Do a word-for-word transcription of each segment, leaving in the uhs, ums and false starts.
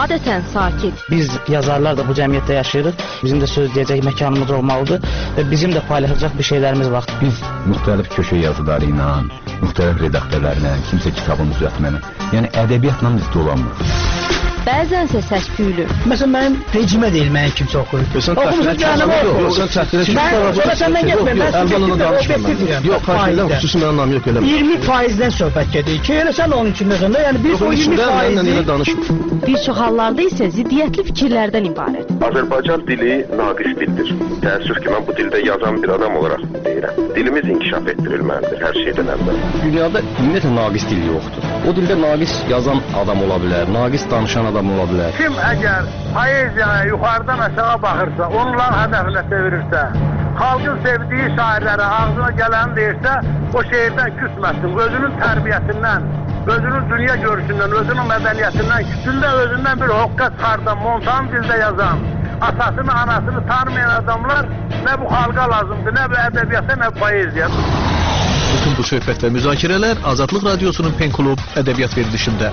adətən sakit. Biz yazarlar da bu cəmiyyətdə yaşayırıq. Bizim də söz deyəcək məkanımız olmalıdır və bizim də paylaşacaq bir şeylərimiz var. Biz müxtəlif köşə yazıları ilə, müxtəlif redaktörlərlə, kimsə kitabın düzəltməni, yəni ədəbiyyatla biz dolanmırıq. Bəzənsə səs-küylü. Məsələn, mənim rejimə deyil, mənim kimsə oxuyur. Oxumuşsun canım oxuyur. Sən təxtirə çıxmır. Sonra səndən getmir. Mən əlbəttə danışmıram. Yox, xaricdən xüsusi mənim anlamı yox elə. iyirmi faizdən söhbət gedir ki, elə sən onun üçün nəzərində, yəni biz o iyirmi faizi bir çox hallarda isə ziddiyyətli fikirlərdən ibarət. Azərbaycan dili naqis dildir. Təəssüf ki, mən bu dildə yazan bir adam olaraq deyirəm. Dilimiz inkişaf etdirilməlidir hər şeydən əvvəl. Dünyada ümumiyyətlə naqis dil yoxdur. O dildə naqis yazan adam ola bilər, naqis danışan adam ola bilər. Kim əgər poeziyaya yuxarıdan aşağı baxırsa, onların hədəfinə çevirirsə, xalqın sevdiyi şairlərə ağzına gələni deyirsə, o şeirdən küsməsin, özünün tərbiyəsindən, özünün dünya görüşündən, özünün mədəniyyətindən, küsündə özündən bir hoqqa çıxardan, montan dildə yazan, atasını, anasını tanımayan adamlar nə bu xalqa lazımdır, nə bu ədəbiyyata, nə poeziya. Bütün bu söhbət və müzakirələr Azadlıq Radiosunun Pen Klub ədəbiyyat verilişində.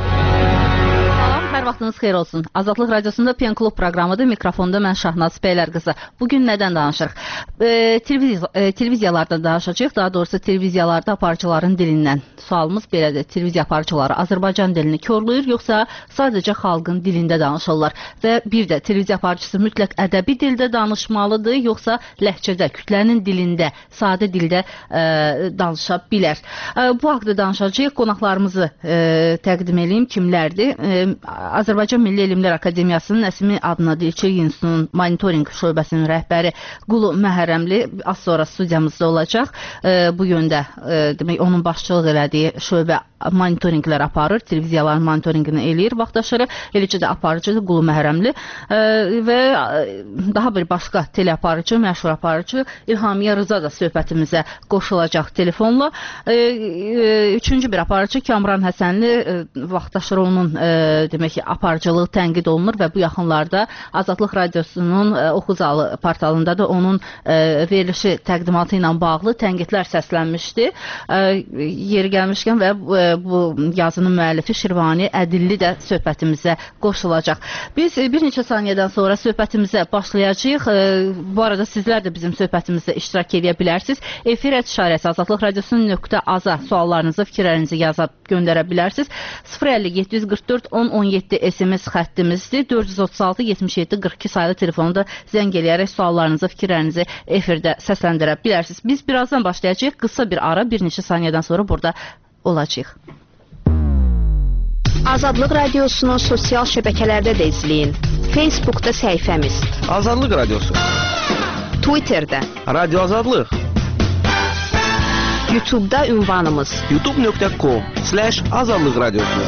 Hər vaxtınız xeyir olsun. Azadlıq Radiosunda Pen Klub proqramıdır. Mikrofonda mən Şahnaz Beylər qızı. Bugün nədən danışırıq? E, televiz e, televiziyalarda danışacağıq. Daha doğrusu televiziyalarda aparıcıların dilindən. Sualımız belədir. Televiziya aparıcıları Azərbaycan dilini körləyir, yoxsa sadəcə xalqın dilində danışırlar? Və bir də televiziya aparıcısı mütləq ədəbi dildə danışmalıdır, yoxsa ləhcədə, kütlənin dilində, sadə dildə e, danışa bilər? E, bu haqda danışacağıq. Qonaqlarımızı e, təqdim edeyim. Kimlərdir? E, Azərbaycan Milli Elmlər Akademiyasının Nəsimi adına Dilçilik İnstitutunun monitorinq şöbəsinin rəhbəri Qulu Məhərrəmli az sonra studiyamızda olacaq. E, bu yöndə e, demək onun başçılıq elədiyi şöbə monitorinqlər aparır, televiziyaların monitorinqini eləyir vaxtaşırı, eləcə də aparıcıdır Qulu Məhərrəmli e, və daha bir başqa teleaparıcı, məşhur aparıcı İlhamiyə Rıza da söhbətimizə qoşulacaq telefonla. E, e, üçüncü bir aparıcı Kamran Həsənli, e, vaxtaşırı onun e, demək ki, aparıcılığı tənqid olunur və bu yaxınlarda Azadlıq Radiosunun e, Oxuzalı portalında da onun e, verilişi təqdimatı ilə bağlı tənqidlər səslənmişdi. E, yeri gəlmişkən və e, bu yazının müəllifi Şirvani Ədilli də söhbətimizə qoşulacaq. Biz e, bir neçə saniyədən sonra söhbətimizə başlayacağıq. E, bu arada sizlər də bizim söhbətimizdə iştirak edə bilərsiniz. Efir işarəsi Azadlıq Radiosunun nöqtə aza suallarınızı, fikirlərinizi yazıb göndərə bilərsiniz. sıfır əlli yeddi yüz qırx dörd on on yeddi S M S xəttimizdir. dörd yüz otuz altı yetmiş yeddi qırx iki sayılı telefonda zəng eləyərək suallarınızı, fikirlərinizi efirdə səsləndirə bilərsiniz. Biz birazdan başlayacağıq. Qısa bir ara, bir neçə saniyədən sonra burada olacaq. Azadlıq Radiosunu sosial şəbəkələrdə də izləyin. Facebookda səhifəmiz. Azadlıq Radiosu. Twitterdə. Radio Azadlıq. YouTube'da ünvanımız. youtube nöqtə com slash azadlıq radiosu.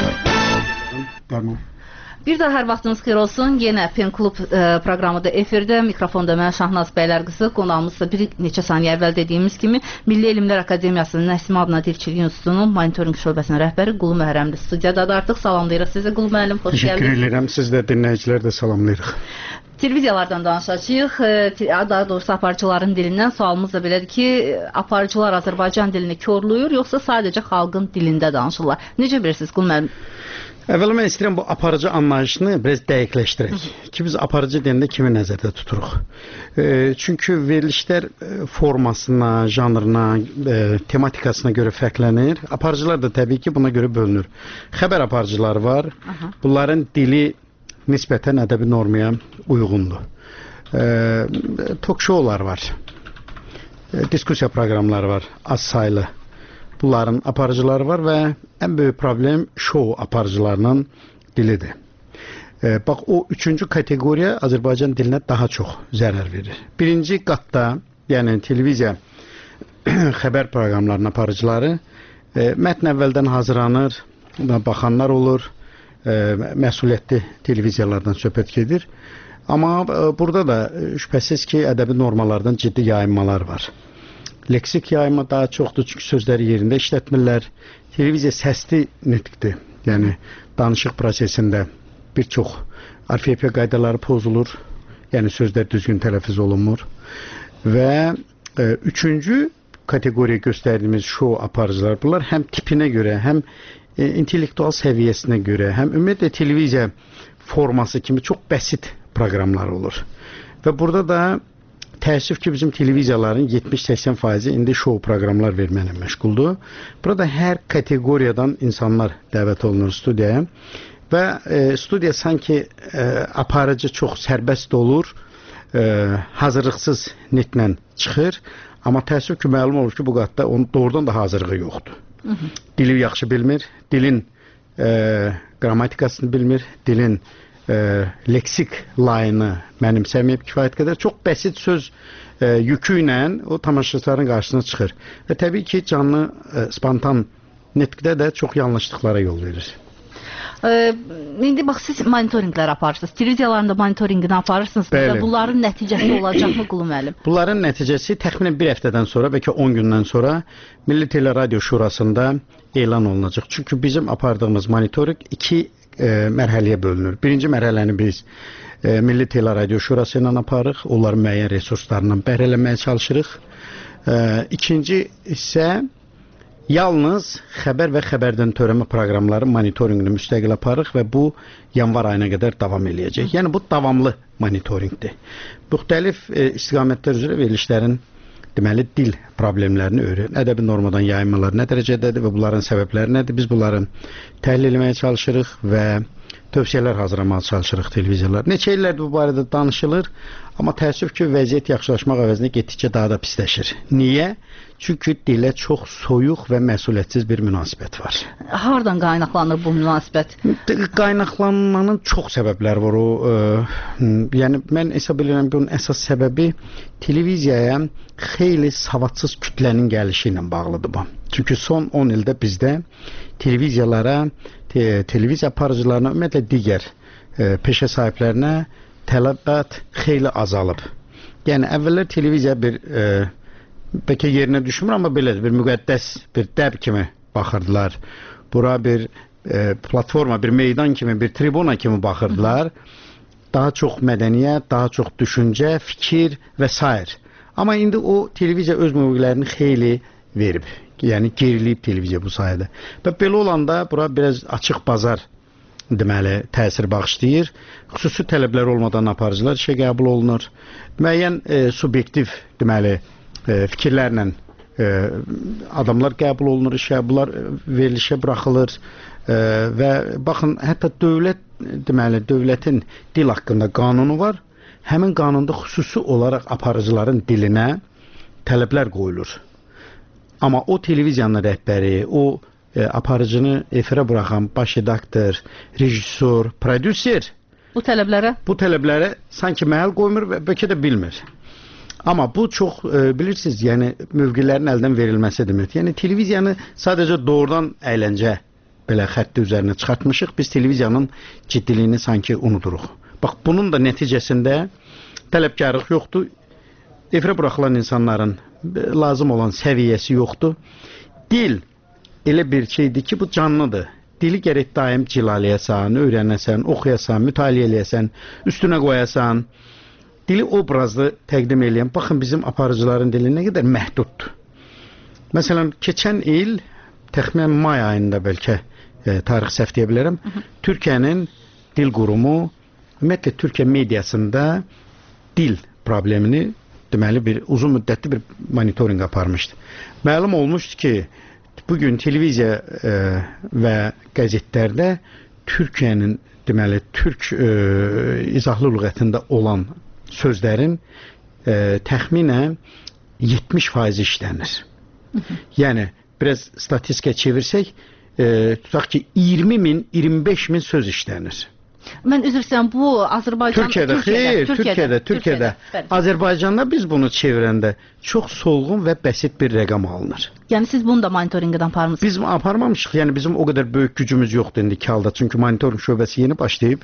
Bir daha hər vaxtınız xeyir olsun. Yenə Pen Klub e, proqramı da efirdə. Mikrofonda mən Şahnaz Beylər qızı. Qonağımız da bir neçə saniyə əvvəl dediyimiz kimi Milli Elmlər Akademiyasının Nəsimi adına Dilçilik İnstitutunun monitorinq şöbəsinin rəhbəri Qulu Məhərrəmli studiyada da artıq salamlayırıq sizi. Qulu müəllim, xoş gəldiniz. Təşəkkür edirəm. Siz də dinləyicilər də salamlayırıq. Televiziyalardan danışacağıq. Daha doğrusu aparıcıların dilindən sualımız da belədir ki, aparıcılar Azərbaycan dilini körləyir, yoxsa sadəcə xalqın dilində danışırlar? Necə bilirsiniz Qulu müəllim? Əvvəla mən istəyirəm bu aparıcı anlayışını biraz dəqiqləşdirək. Ki biz aparıcı dilində kimi nəzərdə tuturuq? E, çünki verilişlər formasına, janrına, e, tematikasına görə fərqlənir. Aparıcılar da təbii ki buna görə bölünür. Xəbər aparıcıları var. Aha. Bunların dili nisbətən ədəbi normaya uyğundur. E, Talk-showlar var. E, diskusiya proqramları var. Az saylı. Bunların aparıcıları var və ən böyük problem şou aparıcılarının dilidir. E, bax, o üçüncü kateqoriya Azərbaycan dilinə daha çox zərər verir. Birinci qatda, yəni televiziya xəbər proqramlarının aparıcıları e, mətn əvvəldən hazırlanır, baxanlar olur, e, məsuliyyətli televiziyalardan söhbət gedir. Amma e, burada da şübhəsiz ki, ədəbi normalardan ciddi yayınmalar var. Leksik yayma daha çoxdur, çünki sözləri yerində işlətmirlər. Televiziya səsli nitqdir. Yəni, danışıq prosesində bir çox orfoepiya qaydaları pozulur. Yəni, sözlər düzgün tələffüz olunmur. Və e, üçüncü kateqoriya göstərdiyimiz şou aparıcılar, bunlar həm tipinə görə, həm e, intellektual səviyyəsinə görə, həm ümumiyyətlə televiziya forması kimi çox bəsit proqramlar olur. Və burada da təəssüf ki, bizim televiziyaların yetmiş səksən faizi indi şou proqramlar verməklə məşğuldur. Burada hər kateqoriyadan insanlar dəvət olunur studiyaya və e, studiya sanki e, aparıcı çox sərbəst olur, e, hazırlıqsız netlə çıxır. Amma təəssüf ki, məlum olur ki, bu qatda onun doğrudan da hazırlığı yoxdur. Hı -hı. Dili yaxşı bilmir, dilin e, qrammatikasını bilmir, dilin e, leksik layını mənimsəməyib kifayət qədər. Çox bəsit söz e, yükü ilə o tamaşaçıların qarşısına çıxır. Və təbii ki, canlı, e, spontan nitqdə də çox yanlışlıqlara yol verir. Ee, indi bax, siz monitorinqlər aparırsınız. Televiziyalarında monitorinqini aparırsınız. Və bunların nəticəsi olacaqmı Qulu müəllim? Bunların nəticəsi təxminən bir həftədən sonra, bəlkə on gündən sonra Milli Teleradio Şurasında elan olunacaq. Çünki bizim apardığımız monitoring iki e, mərhələyə bölünür. Birinci mərhələni biz e, Milli Teleradio Şurası ilə aparırıq. Onların müəyyən resurslarından bəhrələnməyə çalışırıq. E, ikinci isə yalnız xəbər və xəbərdən törəmə proqramları monitorinqini müstəqil aparırıq və bu yanvar ayına qədər davam eləyəcək. Yəni bu davamlı monitorinqdir. Müxtəlif e, istiqamətlər üzrə verilişlərin deməli dil problemlərini öyrən, ədəbi normadan yayınmalar nə dərəcədədir və bunların səbəbləri nədir? Biz bunları təhlil etməyə çalışırıq və tövsiyələr hazırlamağa çalışırıq televiziyalar. Neçə illərdir bu barədə danışılır, amma təəssüf ki, vəziyyət yaxşılaşmaq əvəzinə getdikcə daha da pisləşir. Niyə? Çünki dilə çox soyuq və məsuliyyətsiz bir münasibət var. Hardan qaynaqlanır bu münasibət? Qaynaqlanmanın çox səbəbləri var o. E, yəni mən hesab edirəm bunun əsas səbəbi televiziyaya xeyli savadsız kütlənin gəlişi ilə bağlıdır bu. Çünki son on ildə bizdə televiziyalara, te, televiziya aparıcılarına, ümumiyyətlə digər e, peşə sahiblərinə tələbat xeyli azalıb. Yəni əvvəllər televiziya bir e, bəlkə yerinə düşmür, amma belə bir müqəddəs bir dəb kimi baxırdılar. Bura bir e, platforma, bir meydan kimi, bir tribuna kimi baxırdılar. Daha çox mədəniyyət, daha çox düşüncə, fikir və s. Amma indi o televiziya öz mövqelərini xeyli verib. Yəni geriliyib televiziya bu sayədə. Və belə olanda bura biraz açıq bazar deməli təsir bağışlayır. Xüsusi tələblər olmadan aparıcılar işə qəbul olunur. Müəyyən e, subyektiv deməli e, fikirlərlə e, adamlar qəbul olunur işə, bunlar verilişə buraxılır e, və baxın, hətta dövlət deməli dövlətin dil haqqında qanunu var. Həmin qanunda xüsusi olaraq aparıcıların dilinə tələblər qoyulur. Amma o televiziyanın rəhbəri, o e, aparıcını efirə buraxan baş redaktor, rejissor, prodüser bu tələblərə bu tələblərə sanki məhəl qoymur və bəlkə də bilmir. Amma bu çox e, bilirsiniz, yəni mövqelərin əldən verilməsi deməkdir. Yəni televiziyanı sadəcə doğrudan əyləncə belə xətti üzərinə çıxartmışıq. Biz televiziyanın ciddiliyini sanki unuduruq. Bax, bunun da nəticəsində tələbkarlıq yoxdur. Efirə buraxılan insanların lazım olan səviyyəsi yoxdur. Dil elə bir şeydir ki, bu canlıdır. Dili gərək daim cilaləyəsən, öyrənəsən, oxuyasan, mütaliə eləyəsən, üstünə qoyasan. Dili obrazlı təqdim eləyən, baxın bizim aparıcıların dili nə qədər məhduddur. Məsələn, keçən il, təxminən may ayında bəlkə e, tarix səhv deyə bilərəm, Türkiyənin dil qurumu, ümumiyyətlə Türkiyə mediasında dil problemini deməli bir uzun müddətli bir monitoring aparmışdı. Məlum olmuşdu ki, bugün televiziya e, və qəzetlərdə Türkiyənin deməli türk e, izahlı lüğətində olan sözlərin e, təxminən yetmiş faizi işlənir. Yəni biraz statistika çevirsək, e, tutaq ki iyirmi min, iyirmi beş min söz işlənir. Mən üzr istəyirəm, bu Azərbaycan Türkiyədə, xeyr, Türkiyədə, Türkiyədə. Azərbaycanda biz bunu çevirəndə çox solğun və bəsit bir rəqam alınır. Yəni siz bunu da monitorinqdən aparmısınız? Biz aparmamışıq. Yəni bizim o qədər böyük gücümüz yoxdur indiki halda. Çünki monitoring şöbəsi yeni başlayıb.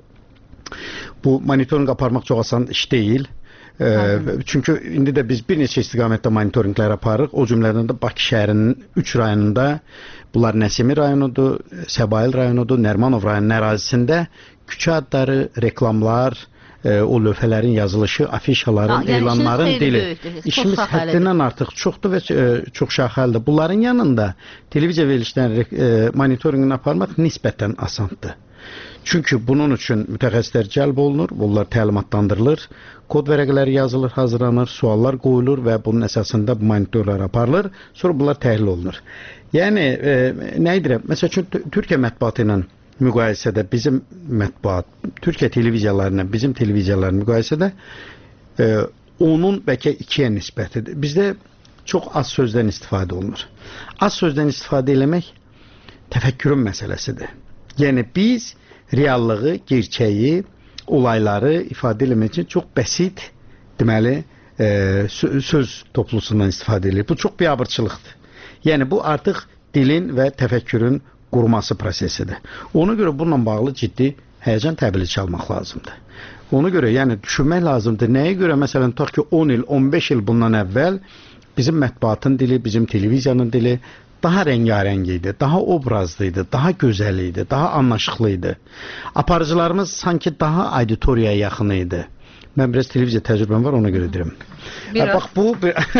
Bu monitoring aparmaq çox asan iş deyil. Ee, çünki indi də biz bir neçə istiqamətdə monitoringlər aparırıq. O cümlədən də Bakı şəhərinin üç rayonunda, bunlar Nəsimi rayonudur, Səbail rayonudur, Nərmanov rayonunun ərazisində küçə adları, reklamlar, e, o lövhələrin yazılışı, afişaların, ha, yəni elanların dili. İşimiz həddindən artıq çoxdur və e, çox şaxəlidir. Bunların yanında televiziya verilişlərinin e, monitoringini aparmaq nisbətən asandır. Çünki bunun üçün mütəxəssislər cəlb olunur, bunlar təlimatlandırılır, kod vərəqələri yazılır, hazırlanır, suallar qoyulur və bunun əsasında bu monitorlar aparılır, sonra bunlar təhlil olunur. Yəni, e, nə edirəm? Məsəl üçün, Türkiyə mətbuatı ilə müqayisədə bizim mətbuat, Türkiyə televiziyalarına, bizim televiziyaların müqayisədə e, onun bəlkə ikiyə nisbətidir. Bizdə çox az sözdən istifadə olunur. Az sözdən istifadə eləmək təfəkkürün məsələsidir. Yəni, biz reallığı, gerçəyi, olayları ifadə eləmək üçün çox bəsit, deməli, e, söz toplusundan istifadə edilir. Bu çox biabırçılıqdır. Yəni, bu artıq dilin və təfəkkürün qurması prosesidir. Ona görə bununla bağlı ciddi həyəcan təbili çalmaq lazımdır. Ona görə, yəni, düşünmək lazımdır. Nəyə görə, məsələn, tutaq ki, on il, on beş il bundan əvvəl bizim mətbuatın dili, bizim televiziyanın dili daha rəngarəng idi, daha obrazlı idi, daha gözəl idi, daha anlaşıqlı idi. Aparıcılarımız sanki daha auditoriyaya yaxın idi. Mən biraz televiziya təcrübəm var, ona görə deyirəm. Biraz. Bax, bu...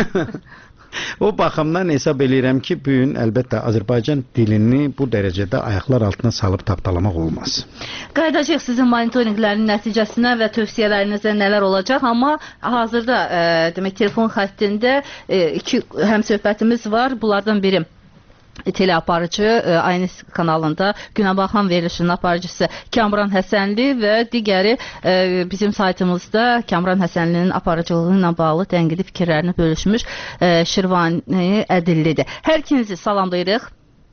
O baxımdan hesab eləyirəm ki, bu gün əlbəttə Azərbaycan dilini bu dərəcədə ayaqlar altına salıb tapdalamaq olmaz. Qayıdacaq sizin monitorinqlərin nəticəsinə və tövsiyələrinizə nələr olacaq, amma hazırda e, demək telefon xəttində e, iki həmsöhbətimiz var. Bunlardan biri teleaparıcı e, aynı kanalında Günəbaxan verilişinin aparıcısı Kamran Həsənli və digəri e, bizim saytımızda Kamran Həsənlinin aparıcılığı ilə bağlı tənqidi fikirlərini bölüşmüş e, Şirvani Ədillidir. Hər ikinizi salamlayırıq.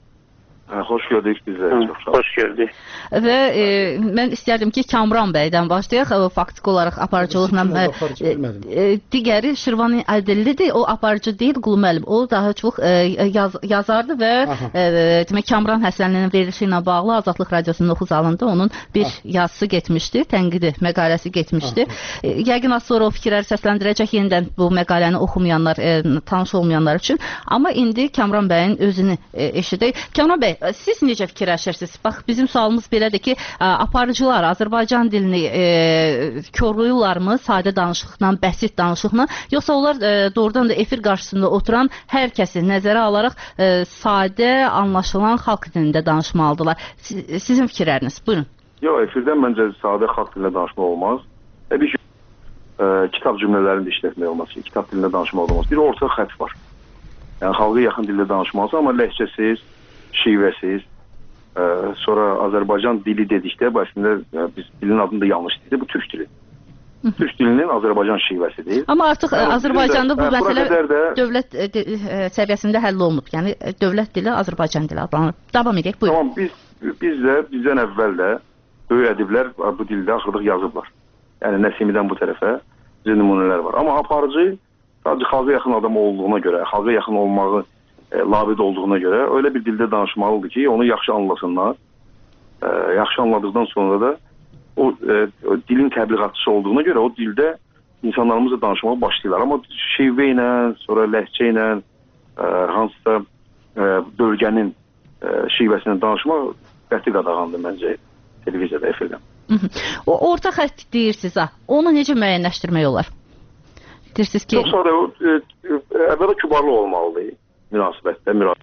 Xoş gördük bizə. Xoş gördük. Və e, mən istərdim ki, Kamran bəydən başlayaq. E, faktiki olaraq aparıcılıqla e, e, digəri Şirvani Ədillidir. O aparıcı deyil, Qulu müəllim. O daha çox e, yaz, yazardı və e, demək Kamran Həsənlinin verilişi ilə bağlı Azadlıq Radiosunun oxu zalında onun bir Aha. yazısı getmişdi, tənqidi məqaləsi getmişdi. E, yəqin az sonra o fikirləri səsləndirəcək yenidən bu məqaləni oxumayanlar, e, tanış olmayanlar üçün. Amma indi Kamran bəyin özünü e, eşidək. Kamran bəy, siz necə fikirləşirsiniz? Bax, bizim sualımız belədir ki, aparıcılar Azərbaycan dilini e, körlüyürlərmi sadə danışıqla, bəsit danışıqla, yoxsa onlar e, doğrudan da efir qarşısında oturan hər kəsi nəzərə alaraq e, sadə, anlaşılan xalq dilində danışmalıdırlar? Sizin fikirləriniz, buyurun. Yox, efirdən məncə sadə xalq dilində danışmaq olmaz. E, bir e, kitab cümlələrini də işlətmək olmaz ki, kitab dilində danışmaq olmaz. Bir orta xətt var. Yəni, xalqa yaxın dildə danışmalısın, amma ləhcəsiz, şivəsiz, ə, sonra Azərbaycan dili dedikdə, bu əslində ə, biz dilin adını da yanlış deyildi, bu türk dili. Türk dilinin Azərbaycan şivəsidir. Amma artıq yəni, Azərbaycanda bu ə, məsələ də... dövlət ə, də, ə, səviyyəsində həll olunub. Yəni dövlət dili Azərbaycan dili adlanır. Davam edək, buyurun. Tamam, biz, biz də, bizdən əvvəl də böyük ədiblər bu dildə axırdıq yazıblar. Yəni Nəsimidən bu tərəfə bizə nümunələr var. Amma aparıcı sadəcə xalqa yaxın adam olduğuna görə, xalqa yaxın olmağı E, labid olduğuna görə öyle bir dildə danışmalıdır ki, onu yaxşı anlasınlar. E, yaxşı anladıqdan sonra da o, e, o dilin təbliğatçısı olduğuna görə o dildə insanlarımızla danışmağa başlayırlar. Amma şivə ilə, sonra ləhcə ilə, e, hansısa e, bölgənin e, şivəsindən danışmaq qəti qadağandır məncə televiziyada, efirdən. O orta xətt deyirsiniz ha, onu necə müəyyənləşdirmək olar? Deyirsiniz ki... Çox sadə, e, e, əvvələ kübarlı olmalıdır. Münasibətdə, münasibət.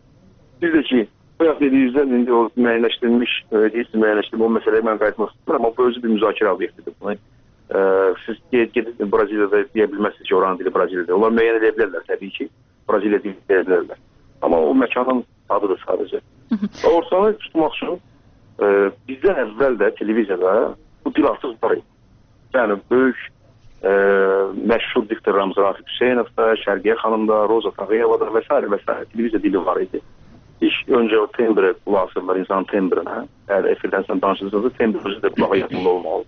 Biz də ki, bu yaxın dediyinizdə indi o müəyyənləşdirilmiş, deyirsiniz müəyyənləşdirilmiş, o məsələyə mən qayıtmaq istəyirəm, amma bu özü bir müzakirə obyektidir. Bunu, e, siz gedib Braziliyada deyə bilməzsiniz ki, oranın dili Braziliyada. Onlar müəyyən edə bilərlər, təbii ki, Braziliya dili deyə bilərlər. Amma o məkanın adıdır sadəcə. Ortanı tutmaq üçün e, bizdən əvvəl də televiziyada bu dil artıq var idi. Yəni, böyük e, məşhur diktorlarımız Rafiq Hüseynovda, Şərqiyə xanımda, Roza Tağıyevada və s. və s. televiziya dili var idi. İlk öncə o tembre qulaq asırlar insanın tembrinə. Əgər efirdən sən danışırsınızda tembr özü də qulağa yaxınlı olmalı.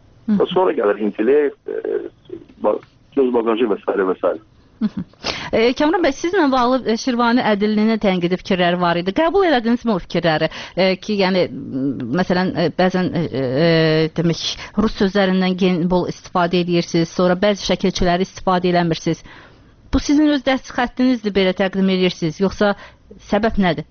Və sonra gəlir intellekt, e, göz bagajı və s. və s. E, Kamran bəy, sizlə bağlı e, Şirvani Ədillinin tənqidi fikirləri var idi. Qəbul elədinizmi o fikirləri? E, ki, yəni, məsələn, e, bəzən e, e, demək, rus sözlərindən genbol istifadə edirsiniz, sonra bəzi şəkilçiləri istifadə eləmirsiniz. Bu sizin öz dəst xəttinizdir, belə təqdim edirsiniz, yoxsa səbəb nədir?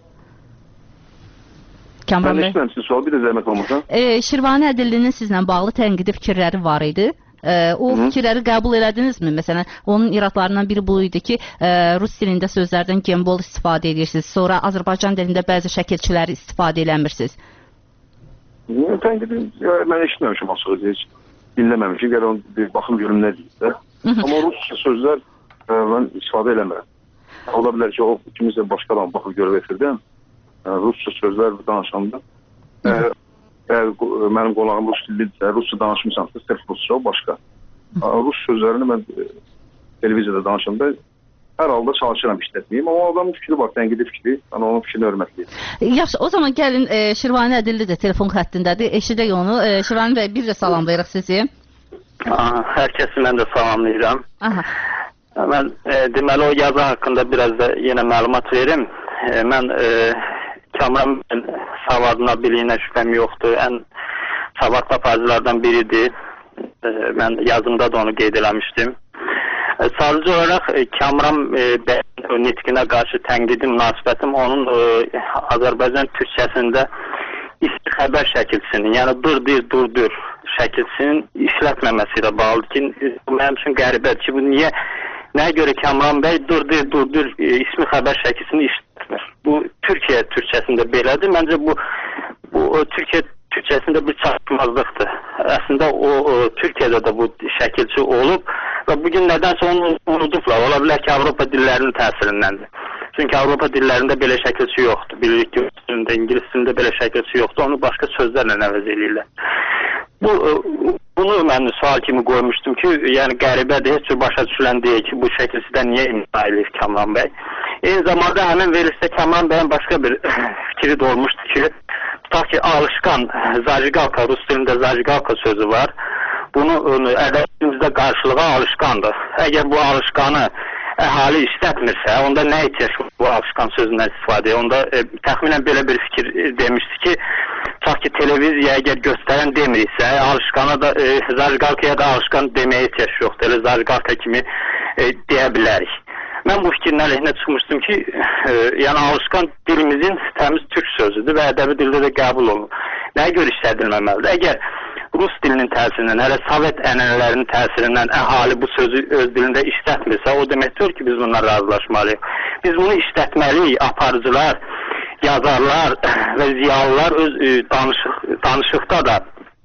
Kamran bəy. Mən eşitməm, siz sual bir də zəhmət olmasa. E, Şirvani Ədillinin sizlə bağlı tənqidi fikirləri var idi. E, o Hı. fikirləri qəbul elədinizmi? Məsələn, onun iradlarından biri bu idi ki, e, rus dilində sözlərdən genbol istifadə edirsiniz. Sonra Azərbaycan dilində bəzi şəkilçiləri istifadə eləmirsiniz. Tənqidi mən eşitməmişim açığı, heç dinləməmişim. Gəl onu bir baxım görüm nə deyirsə. Amma rusca sözlər mən istifadə eləmirəm. Ola bilər ki, o kimisə başqa adam baxıb görüb efirdən rusca sözlər danışanda əgər mənim qonağım rus dillidirsə, rusca danışmışamsa, sırf rusca o başqa. Rus sözlərini mən televiziyada danışanda hər halda çalışıram işlətməyim, amma adamın fikri var, tənqidi fikri, mən onun fikrini hörmətliyim. Yaxşı, o zaman gəlin e, Şirvani Ədilli də telefon xəttindədir, eşidək onu. E, Şirvani bəy, bir də salamlayırıq sizi. Aha, hər kəsi mən də salamlayıram. Aha. Mən e, deməli o yazı haqqında biraz da yenə məlumat verim. E, mən e, Kamran savadına, biliyinə şübhəm yoxdur. Ən savadlı aparıcılardan biridir. E, mən yazımda da onu qeyd eləmişdim. E, sadəcə olaraq e, Kamran e, bəyin nitqinə qarşı tənqidi münasibətim onun e, Azərbaycan türkçəsində isti xəbər şəkilsinin, yəni dur dir, dur dur şəkilsinin işlətməməsi ilə bağlıdır ki, bu mənim üçün qəribədir ki, bu niyə, nəyə görə Kamran bəy dur dir, dur dur e, ismi xəbər şəkilsini işlətmir. Bu Türkiyə türkçəsində belədir. Məncə bu, bu o, Türkiyə türkçəsində bir çatışmazlıqdır. Əslində o, o Türkiyədə də bu şəkilçi olub və bugün nədənsə onu unudublar. Ola bilər ki, Avropa dillərinin təsirindəndir. Çünki Avropa dillərində belə şəkilçi yoxdur. Bilirik ki, İngilis dilində belə şəkilçi yoxdur. Onu başqa sözlərlə əvəz edirlər. Bu, bunu mən sual kimi qoymuşdum ki, yəni qəribədir, heç cür başa düşülən deyil ki, bu şəkilçidən niyə imza edir Kamran bəy. Eyni zamanda həmin verilişdə Kamran bəyin başqa bir fikri də olmuşdu ki, tutaq ki, alışqan, zajigalka, rus dilində zajigalka sözü var. Bunu ədəbiyyatımızda qarşılığa alışqandır. Əgər bu alışqanı əhali işlətmirsə, onda nə ihtiyac bu alışqan sözündən istifadə? Onda e, təxminən belə bir fikir e, demişdi ki, tutaq ki, televiziya əgər göstərən demirsə, alışqana da, e, zajigalkaya da alışqan deməyə ihtiyac yoxdur. Elə zajigalka kimi e, deyə bilərik. Mən bu fikrin əleyhinə çıxmışdım ki, e, yəni alışqan dilimizin təmiz türk sözüdür və ədəbi dildə də qəbul olunur. Nəyə görə işlədilməməlidir? Əgər rus dilinin təsirindən, hələ Sovet ənənələrinin təsirindən əhali bu sözü öz dilində işlətmirsə, o deməkdir ki, biz bundan razılaşmalıyıq. Biz bunu işlətməliyik, aparıcılar, yazarlar və ziyalılar öz e, danışıq, danışıqda da,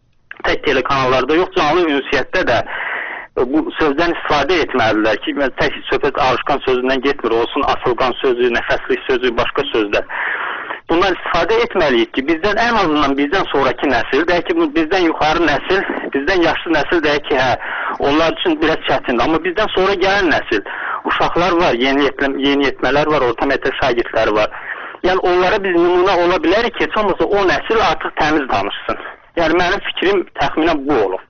tək telekanallarda yox, canlı ünsiyyətdə də e, bu sözdən istifadə etməlidirlər ki, tək söhbət alışqan sözündən getmir, olsun asılqan sözü, nəfəslik sözü, başqa sözlər. Bundan istifadə etməliyik ki, bizdən ən azından bizdən sonraki nəsil, deyək ki, bizdən yuxarı nəsil, bizdən yaşlı nəsil deyək ki, hə, onlar üçün biraz çətindir. Amma bizdən sonra gələn nəsil, uşaqlar var, yeni, yeni yetmələr var, orta məktəb şagirdləri var. Yəni onlara biz nümunə ola bilərik ki, heç olmasa o nəsil artıq təmiz danışsın. Yəni mənim fikrim təxminən bu olub.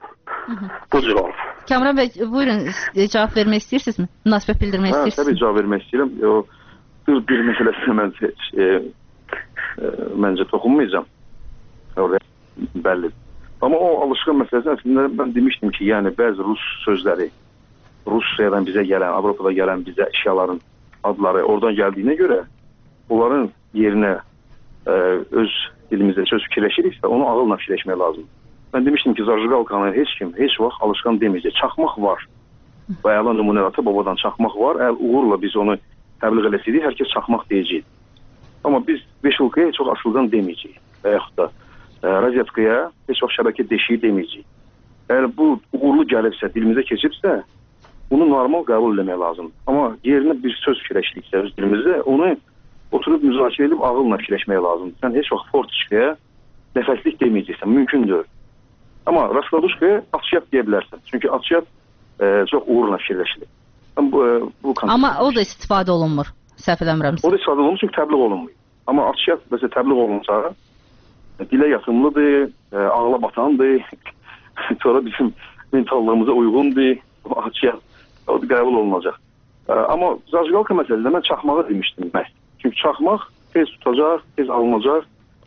Bu cür olub. Kamran bəy, buyurun, cavab vermək istəyirsinizmi? Münasibət bildirmək hə, istəyirsiniz? Təbii cavab vermək istəyirəm. O, bir məsələsini mən heç... E, E, məncə toxunmayacağım. Oraya bəllidir. Amma o alışqan məsələsi əslində mən demişdim ki, yəni bəzi rus sözləri, Rusiyadan bizə gələn, Avropada gələn bizə əşyaların adları oradan gəldiyinə görə onların yerinə e, öz dilimizdə söz fikirləşiriksə, onu ağılla fikirləşmək lazımdır. Mən demişdim ki, zajigalkanı heç kim, heç vaxt alışqan deməyəcək. Çaxmaq var. Bayalan nümunələr ata-babadan çaxmaq var. Əgər uğurla biz onu təbliğ eləsəydik, hər kəs çaxmaq deyəcək. Amma biz beşulkaya çox asıldan deməyəcəyik və yaxud da e, razetkaya heç vaxt şəbəkə deşiyi deməyəcəyik. Əgər bu uğurlu gəlibsə, dilimizə keçibsə, bunu normal qəbul eləmək lazımdır. Amma yerinə bir söz fikirləşdiksə öz dilimizdə, onu oturub müzakirə edib ağılla fikirləşmək lazımdır. Sən heç vaxt fortiçkaya nəfəslik deməyəcəksən, mümkün deyil. Amma raskladuşkaya atışyat deyə bilərsən. Çünki atışyat e, çox uğurla fikirləşilir. Bu, e, bu Amma o da istifadə olunmur. Səhv eləmirəmsə. O da istifadə olunur çünki təbliğ olunmuyor. Amma atışyat məsələn təbliğ olunsa, dilə yatımlıdır, e, ağla batandır, sonra bizim mentallığımıza uyğundur, atışyat o da qəbul olunacaq. E, amma zajigalka məsələsində mən çaxmağı demişdim məhz. Çünki çaxmaq tez tutacaq, tez alınacaq,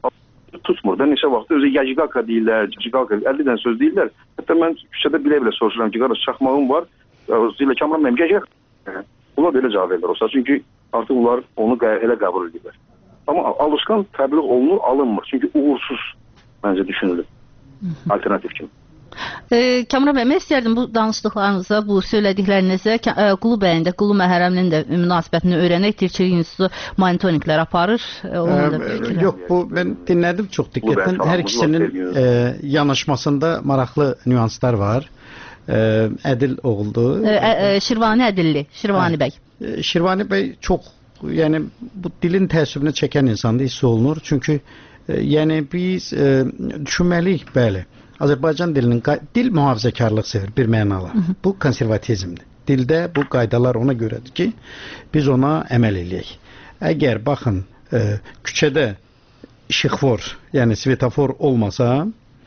tutmur da neçə vaxt özü yajigalka deyirlər, yajigalka əlli dənə söz deyirlər. Hətta mən küçədə bilə-bilə soruşuram ki, qardaş çaxmağım var, zilə Kamran mənim yajigalka. Bunlar belə cavab verirlər olsa, çünki artıq onlar onu elə qəbul edirlər. Amma alışqan təbliğ olunur, alınmır. Çünki uğursuz məncə düşünülür. Alternativ kimi. E, Kamran bəy, mən istərdim bu danışdıqlarınıza, bu söylədiklərinizə e, Qulu bəyin də, Qulu Məhərrəminin də münasibətini öyrənək. Tirçilik İnstitutu monitorinqlər aparır. E, e, yox, bu mən dinlədim çox diqqətlə. Hər ikisinin e, yanaşmasında maraqlı nüanslar var. E, Ədil oğuldur. E, e, Şirvani Ədilli, Şirvani bəy. E, Şirvani bəy çox, yəni bu dilin təəssübünü çəkən insanda hiss olunur. Çünki e, yəni biz e, düşünməliyik, bəli. Azərbaycan dilinin dil mühafizəkarlıq sevir bir mənala. Hı -hı. Bu konservatizmdir. Dildə bu qaydalar ona görədir ki, biz ona əməl eləyək. Əgər baxın, e, küçədə işıqfor, yəni svetofor olmasa,